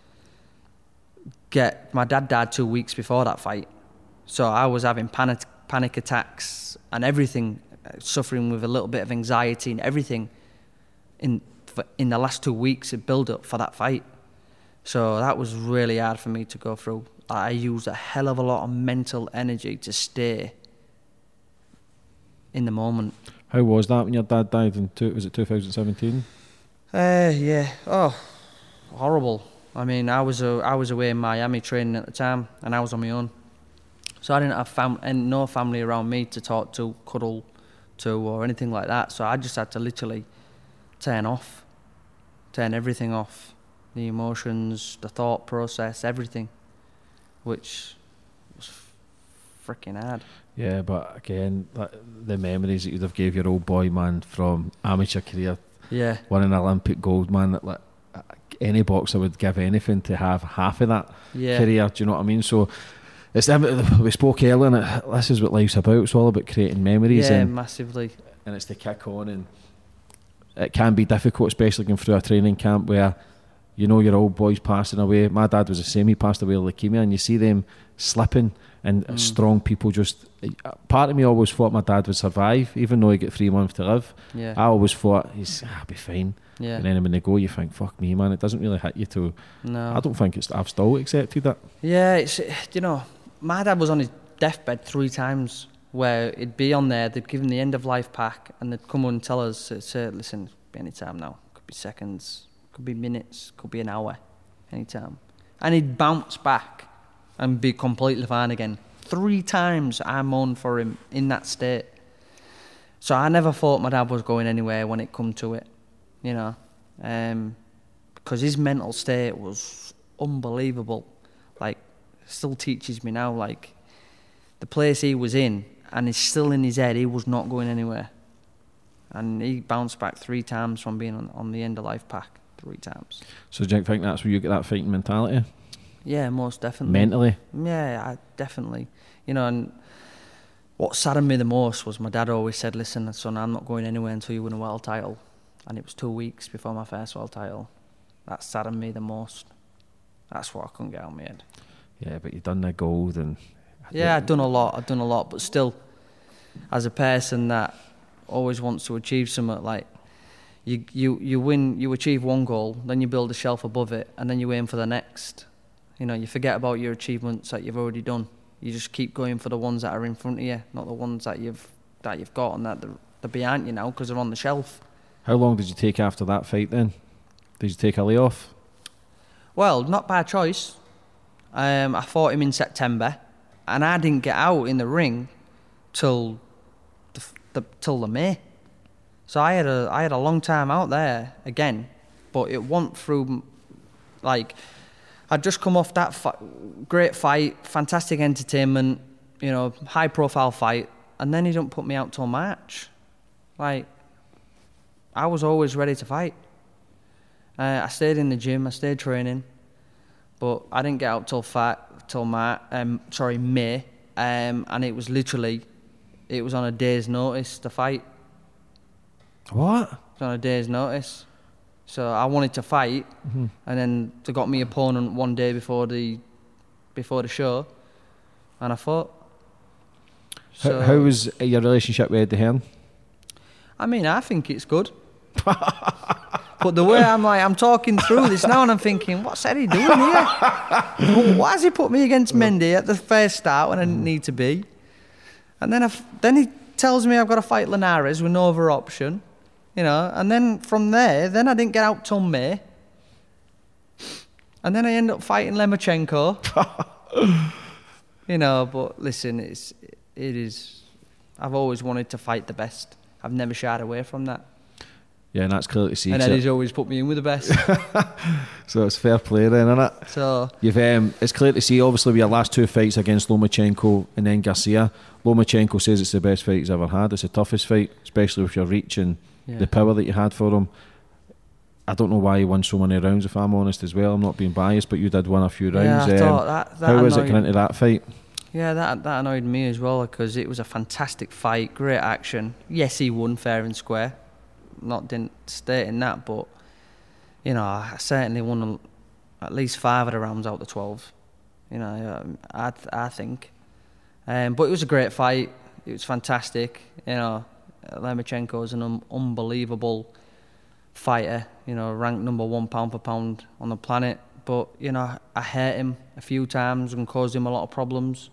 get, my dad died two weeks before that fight. So I was having panic panic attacks and everything, suffering with a little bit of anxiety and everything in in the last two weeks of build up for that fight. So that was really hard for me to go through. I used a hell of a lot of mental energy to stay in the moment. How was that when your dad died in two, was it two thousand seventeen? Uh, yeah. Oh, horrible. I mean, I was uh, I was away in Miami training at the time, and I was on my own. So I didn't have fam- and no family around me to talk to, cuddle to, or anything like that. So I just had to literally turn off, turn everything off, the emotions, the thought process, everything, which was freaking hard. Yeah, but again, that, the memories that you'd have gave your old boy, man, from amateur career, yeah, winning an Olympic gold, man, that like any boxer would give anything to have half of that yeah. career. Do you know what I mean? So it's we spoke earlier, and it, this is what life's about. It's all about creating memories. Yeah, and, massively. And it's to kick on, and it can be difficult, especially going through a training camp where you know your old boys passing away. My dad was the same. He passed away of leukemia, and you see them slipping, and mm. strong people just. Part of me always thought my dad would survive, even though he got three months to live. Yeah. I always thought he's ah, be fine. Yeah. And then when they go, you think, fuck me, man. It doesn't really hit you to. No. I don't think it's. I've still accepted that. Yeah, it's you know, my dad was on his deathbed three times, where it'd be on there. They'd give him the end of life pack, and they'd come on and tell us, say, listen, could be any time now. Could be seconds. Could be minutes. Could be an hour. Anytime. And he'd bounce back and be completely fine again. Three times I moaned for him in that state. So I never thought my dad was going anywhere when it come to it, you know, um, because his mental state was unbelievable. Like, still teaches me now, like, the place he was in, and it's still in his head, he was not going anywhere. And he bounced back three times from being on, on the end of life pack, three times. So do you think that's where you get that fighting mentality? Yeah, most definitely. Mentally? Yeah, I, definitely. You know, and what saddened me the most was my dad always said, listen, son, I'm not going anywhere until you win a world title. And it was two weeks before my first world title. That saddened me the most. That's what I couldn't get out of my head. Yeah, but you've done the gold and... Yeah, I've done a lot, I've done a lot, but still, as a person that always wants to achieve something, like, you, you, you win, you achieve one goal, then you build a shelf above it, and then you aim for the next. You know, you forget about your achievements that you've already done. You just keep going for the ones that are in front of you, not the ones that you've that you've got and that they're, they're behind you now because they're on the shelf. How long did you take after that fight then? Did you take a layoff? Well, not by choice. Um, I fought him in September, and I didn't get out in the ring till the, the till the May. So I had a I had a long time out there again, but it went through like. I'd just come off that fi- great fight, fantastic entertainment, you know, high-profile fight, and then he didn't put me out till March. Like, I was always ready to fight. Uh, I stayed in the gym, I stayed training, but I didn't get out till fat, till March, um, sorry, May, um, and it was literally, it was on a day's notice to fight. What? It was on a day's notice. So I wanted to fight, mm-hmm. and then they got me opponent one day before the before the show, and I fought. So, how, how was your relationship with Eddie Hearn? I mean, I think it's good. But the way I'm like, I'm talking through this now, and I'm thinking, what's Eddie doing here? Why has he put me against Mendy at the first start when I didn't need to be? And then, I've, then he tells me I've got to fight Linares with no other option. You know, and then from there, then I didn't get out till May. And then I end up fighting Lomachenko. You know, but listen, it's, it is... I've always wanted to fight the best. I've never shied away from that. Yeah, and that's clear to see. And Eddie's always put me in with the best. So it's fair play then, isn't it? So... You've, um, it's clear to see, obviously, with your last two fights against Lomachenko and then Garcia. Lomachenko says it's the best fight he's ever had. It's the toughest fight, especially with your reach and... Yeah. The power that you had for him. I don't know why you won so many rounds, if I'm honest as well. I'm not being biased, but you did win a few rounds. Yeah, I um, thought that, that how was it annoyed, going into that fight? Yeah, that that annoyed me as well, because it was a fantastic fight, great action. Yes, he won fair and square. Not didn't stating that, but you know, I certainly won at least five of the rounds out of the twelve. You know, I I think. Um, but it was a great fight. It was fantastic. You know. Lomachenko is an un- unbelievable fighter, you know, ranked number one pound for pound on the planet. But, you know, I hurt him a few times and caused him a lot of problems.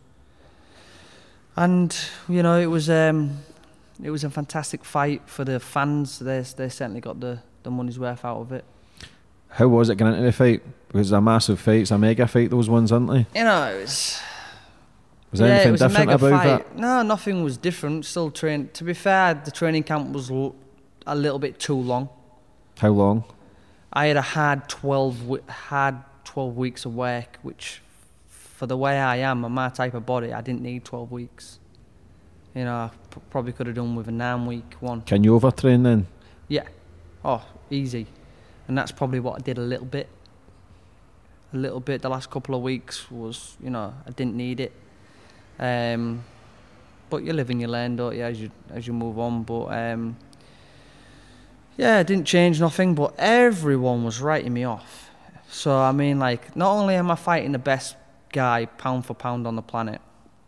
And, you know, it was um, it was a fantastic fight for the fans. They they certainly got the, the money's worth out of it. How was it going into the fight? Because it's a massive fight, it's a mega fight, those ones, aren't they? You know, it was... Was there yeah, anything it was different a mega about fight. that? No, nothing was different. Still trained. To be fair, the training camp was l- a little bit too long. How long? I had a hard twelve, w- hard twelve weeks of work, which, for the way I am and my type of body, I didn't need twelve weeks. You know, I p- probably could have done with a nine-week one. Can you overtrain then? Yeah. Oh, easy. And that's probably what I did a little bit. A little bit. The last couple of weeks was, you know, I didn't need it. Um, but you live and you learn, don't you, as you as you move on. But um, yeah, it didn't change nothing. But everyone was writing me off So, I mean, like, not only am I fighting the best guy pound for pound on the planet,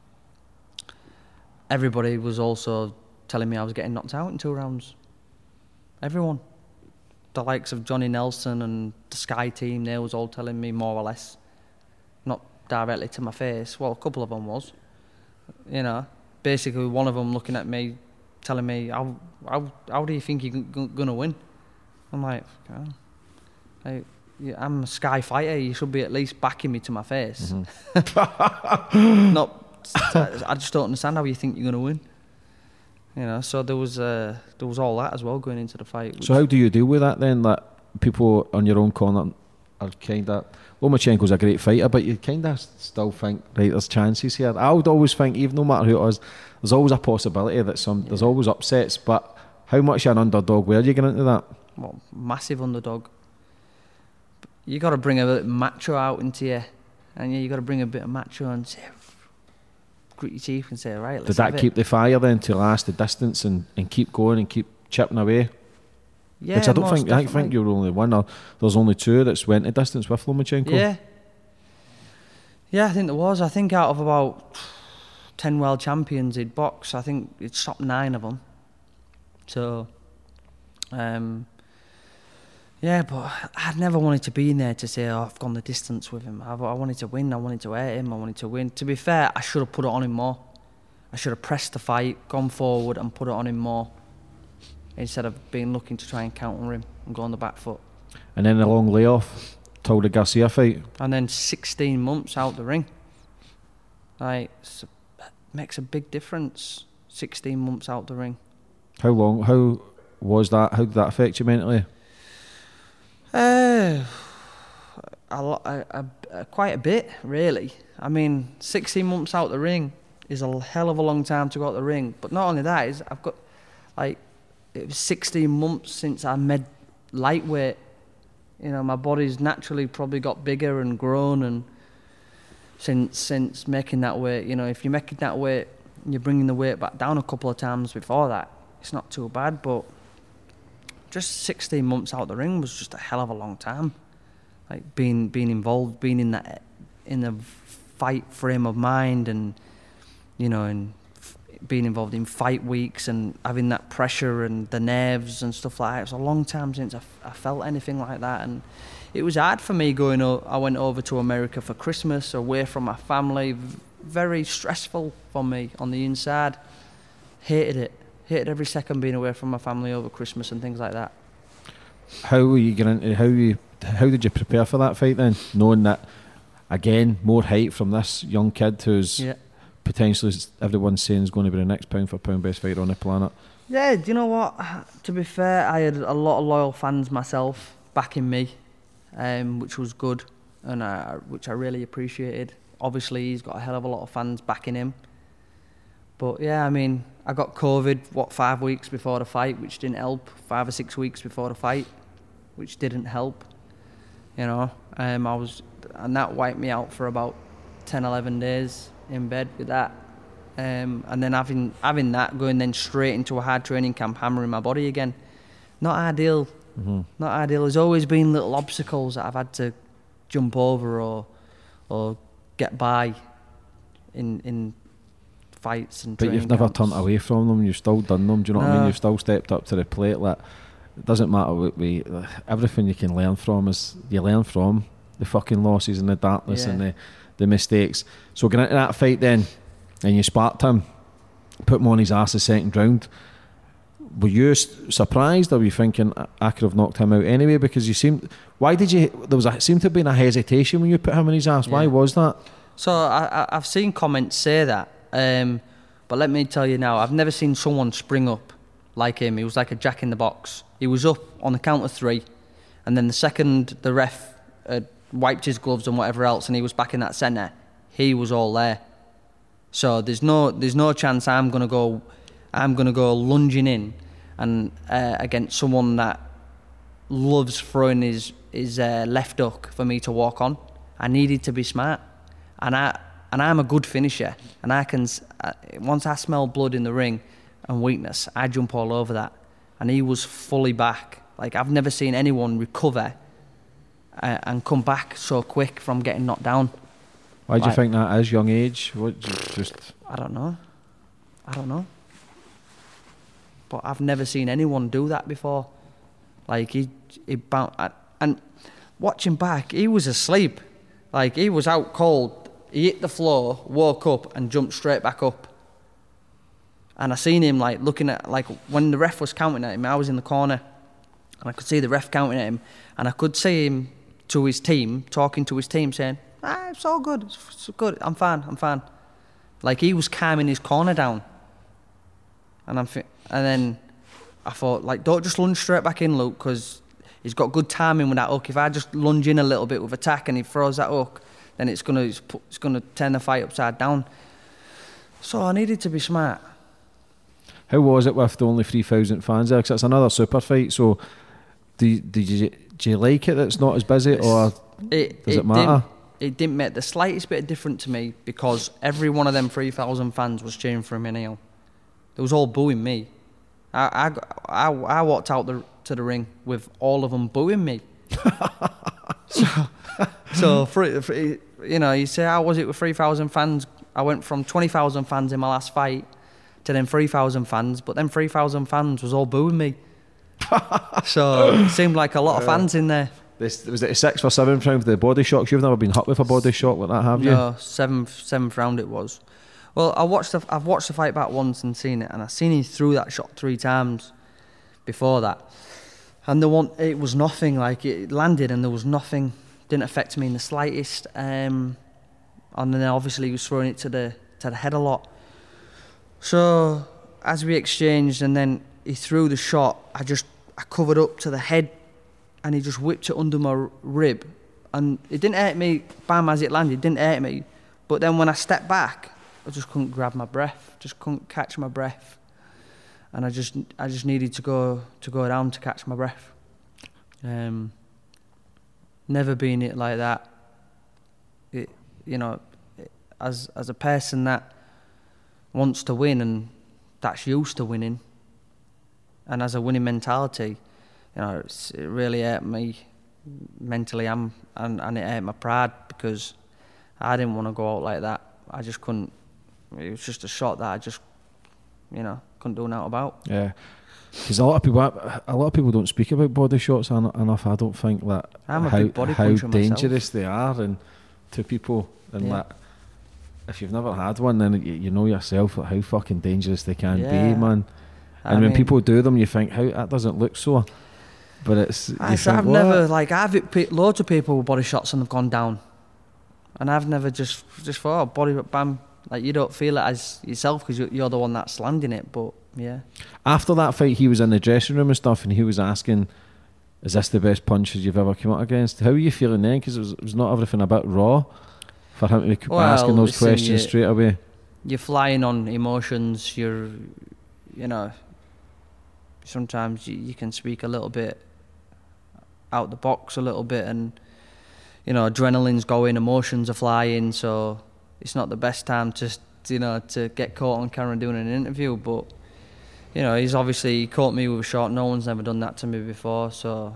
everybody was also telling me I was getting knocked out in two rounds. Everyone. The likes of Johnny Nelson and the Sky team, they was all telling me more or less, not directly to my face. Well, a couple of them was. You know, basically one of them looking at me, telling me, how how, how do you think you're g- going to win? I'm like, oh, I, yeah, I'm a Sky fighter, you should be at least backing me to my face. Mm-hmm. Not, I just don't understand how you think you're going to win. You know, so there was uh, there was all that as well going into the fight. So how do you deal with that then? That people on your own corner are kind of... Lomachenko's a great fighter, but you kind of still think, right, there's chances here. I would always think, even no matter who it is, there's always a possibility that some... Yeah. There's always upsets, but how much of an underdog were you getting into that? Well, massive underdog. You got to bring a bit of macho out into you, and you got to bring a bit of macho and say, grit your teeth and say, right, let's Did that have keep it. the fire then to last the distance and, and keep going and keep chipping away? Yeah, Which I don't most think, I definitely. think you're the only one. Or there's only two that's went the distance with Lomachenko. Yeah. Yeah, I think there was. I think out of about ten world champions he'd boxed, I think he'd stopped nine of them. So, um, yeah, but I'd never wanted to be in there to say, oh, I've gone the distance with him. I, I wanted to win. I wanted to hurt him. I wanted to win. To be fair, I should have put it on him more. I should have pressed the fight, gone forward and put it on him more, instead of being looking to try and counter him and go on the back foot. And then a long layoff till the Garcia fight. And then sixteen months out the ring. Like, it's a, makes a big difference, sixteen months out the ring. How long, how was that, how did that affect you mentally? Uh, a lot, a, a, a, quite a bit, really. I mean, sixteen months out the ring is a hell of a long time to go out the ring. But not only that, is I've got, like, it was sixteen months since I made lightweight. You know, my body's naturally probably got bigger and grown, and since since making that weight, you know, if you're making that weight, you're bringing the weight back down a couple of times before that, it's not too bad. But just sixteen months out the ring was just a hell of a long time. Like being being involved, being in that in the fight frame of mind, and you know, and being involved in fight weeks and having that pressure and the nerves and stuff like that. It was a long time since I, f- I felt anything like that, and it was hard for me going o- I went over to America for Christmas, away from my family, v- very stressful for me on the inside. Hated it, hated every second being away from my family over Christmas and things like that. How were you getting into, how you, how did you prepare for that fight then, knowing that, again, more height from this young kid who's Yeah. potentially everyone's saying is going to be the next pound for pound best fighter on the planet? Yeah, do you know what? To be fair, I had a lot of loyal fans myself backing me, um, which was good, and I, which I really appreciated. Obviously, he's got a hell of a lot of fans backing him. But yeah, I mean, I got COVID, what, five weeks before the fight, which didn't help. Five or six weeks before the fight, which didn't help. You know, um, I was, and that wiped me out for about ten, eleven days in bed with that, um, and then having having that going then straight into a hard training camp, hammering my body again. Not ideal. Mm-hmm. Not ideal. There's always been little obstacles that I've had to jump over or or get by in in fights and. But you've never camps. turned away from them. You've still done them. Do you know what I mean? No. You've still stepped up to the plate. Like, it doesn't matter what we. Everything you can learn from is you learn from the fucking losses and the darkness Yeah. and the. the mistakes. So going into that fight then, and you sparked him, put him on his ass the second round. Were you s- surprised, or were you thinking I, I could have knocked him out anyway? Because you seemed, why did you? There was a, seemed to have been a hesitation when you put him on his ass. Why Yeah. was that? So I, I, I've seen comments say that, um, but let me tell you now, I've never seen someone spring up like him. He was like a jack in the box. He was up on the count of three, and then the second the ref uh, wiped his gloves and whatever else, and he was back in that centre, he was all there. So there's no there's no chance I'm gonna go I'm gonna go lunging in and uh, against someone that loves throwing his his uh, left hook for me to walk on. I needed to be smart, and I and I'm a good finisher, and I can uh, once I smell blood in the ring and weakness, I jump all over that. And he was fully back. Like, I've never seen anyone recover uh, and come back so quick from getting knocked down. Why do like, you think that is, young age? What, just I don't know. I don't know. But I've never seen anyone do that before. Like, he, he bounced, and watching back, he was asleep. Like, he was out cold. He hit the floor, woke up, and jumped straight back up. And I seen him, like, looking at, like, when the ref was counting at him, I was in the corner, and I could see the ref counting at him, and I could see him to his team, talking to his team, saying, ah, it's all good, it's, it's good, I'm fine, I'm fine. Like, he was calming his corner down. And I'm, fi- and then I thought, like, don't just lunge straight back in, Luke, because he's got good timing with that hook. If I just lunge in a little bit with attack and he throws that hook, then it's gonna it's, pu- it's gonna turn the fight upside down. So I needed to be smart. how was it with the only three thousand fans there? Because it's another super fight. So, do, did you do you like it that it's not as busy, It's, or it, does it, it matter? Didn't, it didn't make the slightest bit of difference to me because every one of them three thousand fans was cheering for me now. They was all booing me. I, I, I, I walked out the, to the ring with all of them booing me. so, so for, for, you know, you say, how was it with three thousand fans? I went from twenty thousand fans in my last fight to then three thousand fans, but then three thousand fans was all booing me. So it seemed like a lot of fans in there. This, was it a sixth or seventh round for the body shocks? You've never been hit with a body shock like that, have you? No, seventh, seventh round it was. Well, I watched the, I've watched the fight back once and seen it, and I've seen he threw that shot three times before that. And the one, it was nothing, like it landed and there was nothing, didn't affect me in the slightest. Um, and then obviously he was throwing it to the to the head a lot. So as we exchanged and then he threw the shot, I just, I covered up to the head and he just whipped it under my rib. And it didn't hurt me, bam, as it landed, it didn't hurt me. But then when I stepped back, I just couldn't grab my breath, just couldn't catch my breath. And I just I just needed to go to go down to catch my breath. Um, never been it like that. It, you know, it, as as a person that wants to win and that's used to winning, and has a winning mentality, you know, it's, it really hurt me mentally, I'm, and and it hurt my pride because I didn't want to go out like that. I just couldn't. It was just a shot that I just, you know, couldn't do nothing about. Yeah, because a lot of people, a lot of people don't speak about body shots en- enough. I don't think that I'm a how big body how puncher dangerous they are, and to people, and Yeah. that if you've never had one, then you, you know yourself like how fucking dangerous they can Yeah. be, man. I And when mean- people do them, you think, how that doesn't look so, but it's. I, you so think, I've what? never, like, I've hit pe- loads of people with body shots and they've gone down. And I've never just, just thought, oh, body, bam. Like, you don't feel it as yourself because you're, you're the one that's landing it, but yeah. After that fight, he was in the dressing room and stuff, and he was asking, "Is this the best punches you've ever come up against?" How were you feeling then? Because it was, it was not everything a bit raw for him to be Well, asking those listen, questions you- straight away. You're flying on emotions, you're, you know, sometimes you, you can speak a little bit out the box a little bit and, you know, adrenaline's going, emotions are flying, so it's not the best time to, you know, to get caught on camera doing an interview, but, you know, he's obviously caught me with a shot. No one's ever done that to me before, so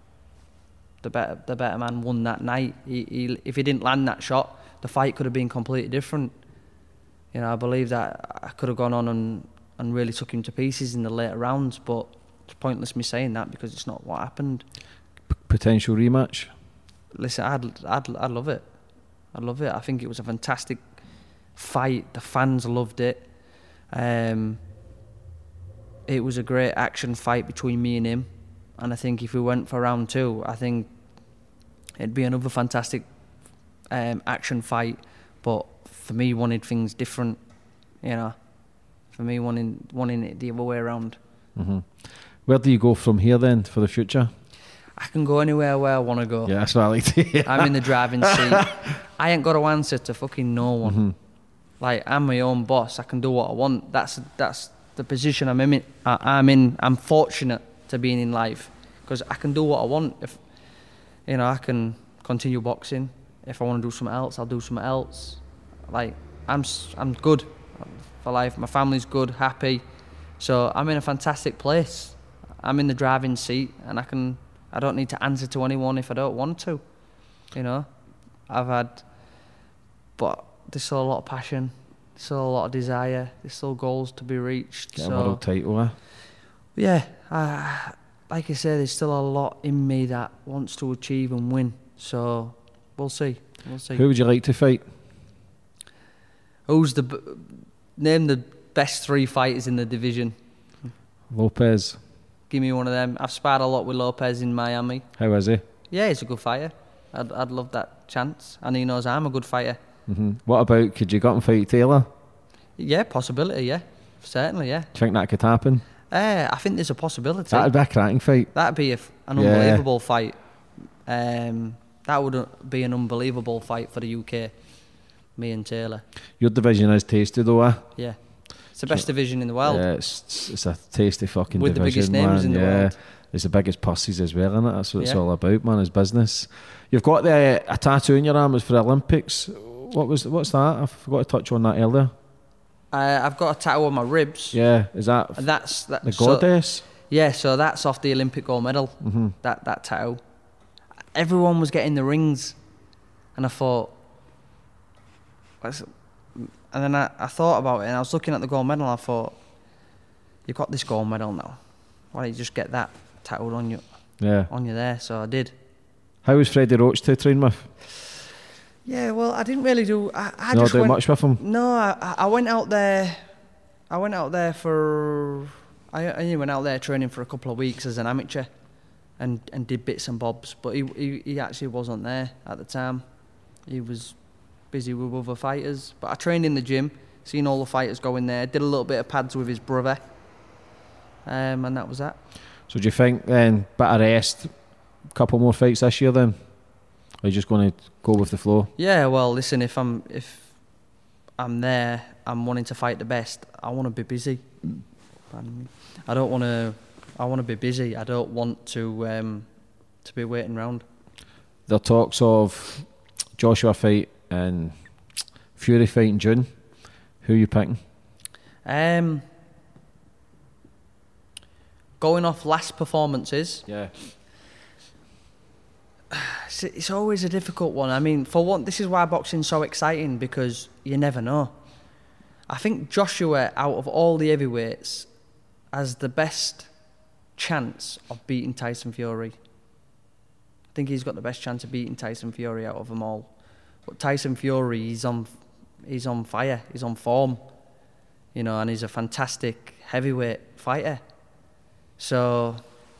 the better the better man won that night. He, he, if he didn't land that shot, the fight could have been completely different. You know, I believe that I could have gone on and, and really took him to pieces in the later rounds, but it's pointless me saying that because it's not what happened. P- potential rematch. Listen, I'd, I'd, I'd love it. I'd love it. I think it was a fantastic fight. The fans loved it. Um, it was a great action fight between me and him. And I think if we went for round two, I think it'd be another fantastic um, action fight. But for me, wanted things different, you know. For me, wanting wanting it the other way around. Mm-hmm. Where do you go from here then for the future? I can go anywhere where I want to go. Yeah, that's what I like to hear. I'm in the driving seat. I ain't got to answer to fucking no one. Mm-hmm. Like, I'm my own boss. I can do what I want. That's that's the position I'm in. I, I'm in. I'm fortunate to be in life because I can do what I want. If you know, I can continue boxing. If I want to do something else, I'll do something else. Like, I'm s- I'm good for life. My family's good, happy. So I'm in a fantastic place. I'm in the driving seat, and I can. I don't need to answer to anyone if I don't want to. You know, I've had, but there's still a lot of passion, there's still a lot of desire, there's still goals to be reached. Get so, a world title, eh? Yeah, uh, like I said, there's still a lot in me that wants to achieve and win. So we'll see. We'll see. Who would you like to fight? Who's the b- name the best three fighters in the division? Lopez. Give me one of them. I've sparred a lot with Lopez in Miami. How is he? Yeah, he's a good fighter. I'd I'd love that chance, and he knows I'm a good fighter. Mm-hmm. What about, could you go and fight Taylor? Yeah, possibility. Yeah, certainly. Yeah. Do you think that could happen? Uh, I think there's a possibility. That'd be a cracking fight. That'd be a f- an Yeah. unbelievable fight. Um, that would uh, be an unbelievable fight for the U K. Me and Taylor. Your division is tasty though, eh? Yeah, it's the best division in the world. Yeah, it's, it's, it's a tasty fucking With the division, biggest names man. in the yeah. world. It's the biggest pussies as well, innit? That's what it's Yeah. all about, man, is business. You've got the a tattoo in your arm is for the Olympics. What was what's that? I forgot to touch on that earlier. Uh, I've got a tattoo on my ribs. Yeah, is that And that's that. the so- goddess? Yeah, so that's off the Olympic gold medal. Mm-hmm. That that tattoo. Everyone was getting the rings, and I thought, what's- and then I, I thought about it, and I was looking at the gold medal, and I thought, you've got this gold medal now. Why don't you just get that tattooed on you, Yeah. on you there? So I did. How was Freddie Roach to train with? Yeah, well, I didn't really do. I, I Not just do went, much with him. No, I, I went out there. I went out there for. I I only went out there training for a couple of weeks as an amateur, and, and did bits and bobs. But he, he he actually wasn't there at the time. He was busy with other fighters. But I trained in the gym, seen all the fighters go in there. Did a little bit of pads with his brother, um, and that was that. So do you think then, bit of rest, couple more fights this year then? Or are you just going to go with the flow? Yeah, well, listen, if I'm if I'm there, I'm wanting to fight the best. I want to be busy. And I don't want to. I want to be busy. I don't want to um, to be waiting around. There are talks of Joshua fight and Fury fight in June. Who are you picking? Um, going off last performances, Yeah. it's, it's always a difficult one. I mean, for one, this is why boxing's so exciting, because you never know. I think Joshua, out of all the heavyweights, has the best chance of beating Tyson Fury. I think he's got the best chance of beating Tyson Fury out of them all. But Tyson Fury, he's on, he's on fire, he's on form, you know, and he's a fantastic heavyweight fighter. So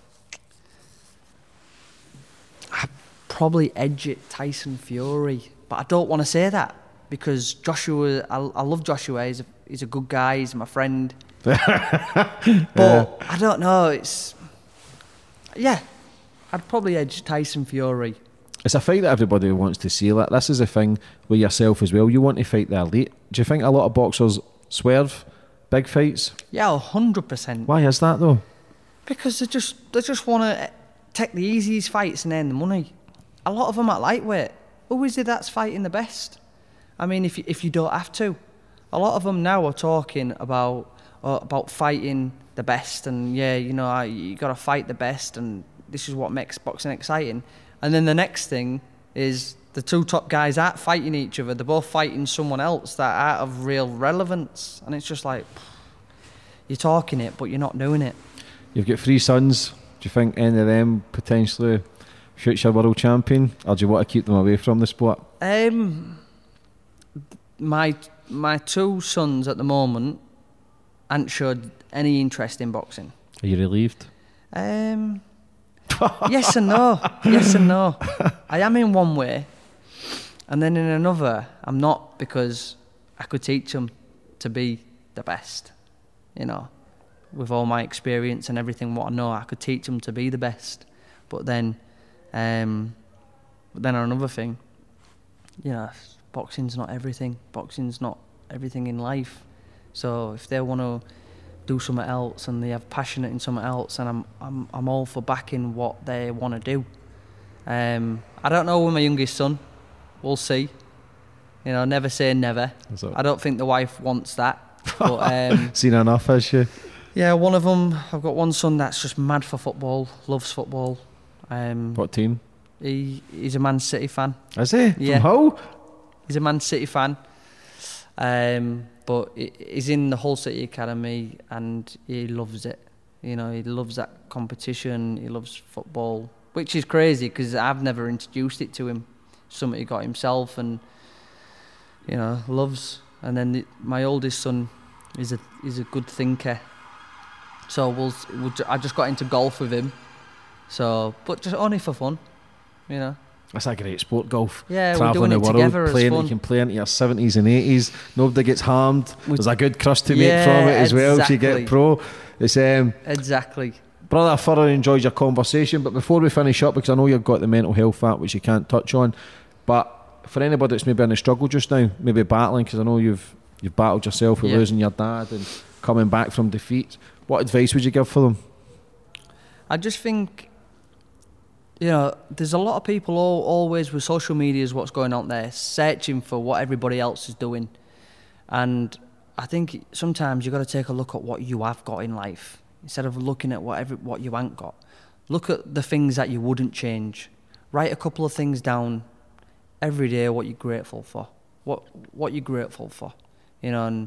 I probably edge it Tyson Fury, but I don't want to say that because Joshua, I, I love Joshua. He's a, he's a good guy. He's my friend. But Yeah. I don't know. It's yeah, I'd probably edge Tyson Fury. It's a fight that everybody wants to see. Like, this is a thing with yourself as well. You want to fight the elite. Do you think a lot of boxers swerve big fights? Yeah, a hundred percent. Why is that though? Because they just they just want to take the easiest fights and earn the money. A lot of them are lightweight. Who is it that's fighting the best? I mean, if you, if you don't have to, a lot of them now are talking about uh, about fighting the best, and yeah, you know, I, you got to fight the best, and this is what makes boxing exciting. And then the next thing is the two top guys aren't fighting each other; they're both fighting someone else that aren't of real relevance, and it's just like you're talking it, but you're not doing it. You've got three sons. Do you think any of them potentially future world champion, or do you want to keep them away from the sport? Um, my my two sons at the moment haven't showed any interest in boxing. Are you relieved? Um, yes and no. Yes and no. I am in one way, and then in another, I'm not, because I could teach them to be the best. You know, with all my experience and everything, what I know, I could teach them to be the best. But then, um, but then another thing, you know, boxing's not everything. Boxing's not everything in life. So if they want to do something else and they have passionate in something else, and I'm I'm I'm all for backing what they want to do. Um, I don't know with my youngest son. We'll see. You know, never say never. So, I don't think the wife wants that. But um, seen enough, has she? yeah, one of them. I've got one son that's just mad for football, loves football. Um, What team? He he's a Man City fan. Is he? Yeah. From Hull? He's a Man City fan. Um, but he's in the Hull City Academy and he loves it. You know, he loves that competition. He loves football, which is crazy because I've never introduced it to him. Something he got himself, and you know, loves. And then the, my oldest son is a is a good thinker. So we'll, we'll I just got into golf with him. So, but just only for fun, you know. That's a great sport, golf. Yeah, traveling we're doing the it world, together. playing it's it, fun. you can play into your seventies and eighties. Nobody gets harmed. We, There's a good crust to yeah, make from it as well if you exactly. get pro. It's um, exactly. brother, I thoroughly enjoyed your conversation. But before we finish up, because I know you've got the mental health part which you can't touch on, but for anybody that's maybe in a struggle just now, maybe battling, because I know you've you've battled yourself with yeah. losing your dad and coming back from defeat, what advice would you give for them? I just think, you know, there's a lot of people all, always with social media is what's going on there, searching for what everybody else is doing. And I think sometimes you've got to take a look at what you have got in life instead of looking at what, every, what you ain't got. Look at the things that you wouldn't change. Write a couple of things down every day, what you're grateful for. What what you're grateful for. You know, and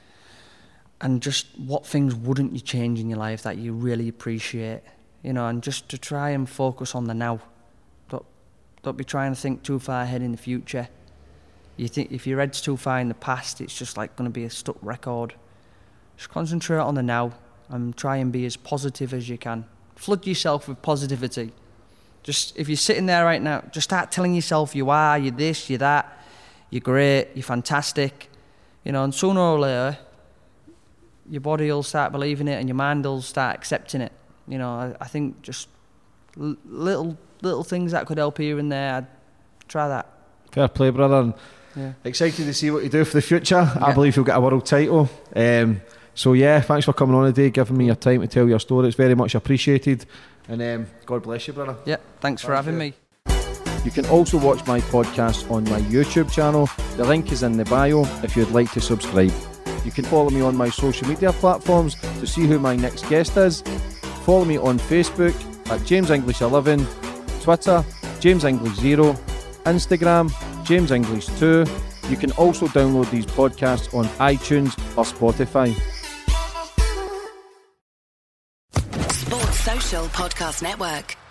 and just what things wouldn't you change in your life that you really appreciate. You know, and just to try and focus on the now. Don't, don't be trying to think too far ahead in the future. You think if your head's too far in the past, it's just like going to be a stuck record. Just concentrate on the now and try and be as positive as you can. Flood yourself with positivity. Just if you're sitting there right now, just start telling yourself you are, you're this, you're that, you're great, you're fantastic. You know, and sooner or later, your body will start believing it and your mind will start accepting it. You know, I, I think just l- little little things that could help here and there, I'd try that. Fair play, brother. And yeah. Excited to see what you do for the future. Yeah. I believe you'll get a world title. Um, so yeah, thanks for coming on today, giving me your time to tell your story. It's very much appreciated. And um, God bless you, brother. Yeah, thanks for Thank having you. me. You can also watch my podcast on my YouTube channel. The link is in the bio if you'd like to subscribe. You can follow me on my social media platforms to see who my next guest is. Follow me on Facebook at James English eleven, Twitter, James English zero, Instagram, James English two. You can also download these podcasts on iTunes or Spotify. Sports Social Podcast Network.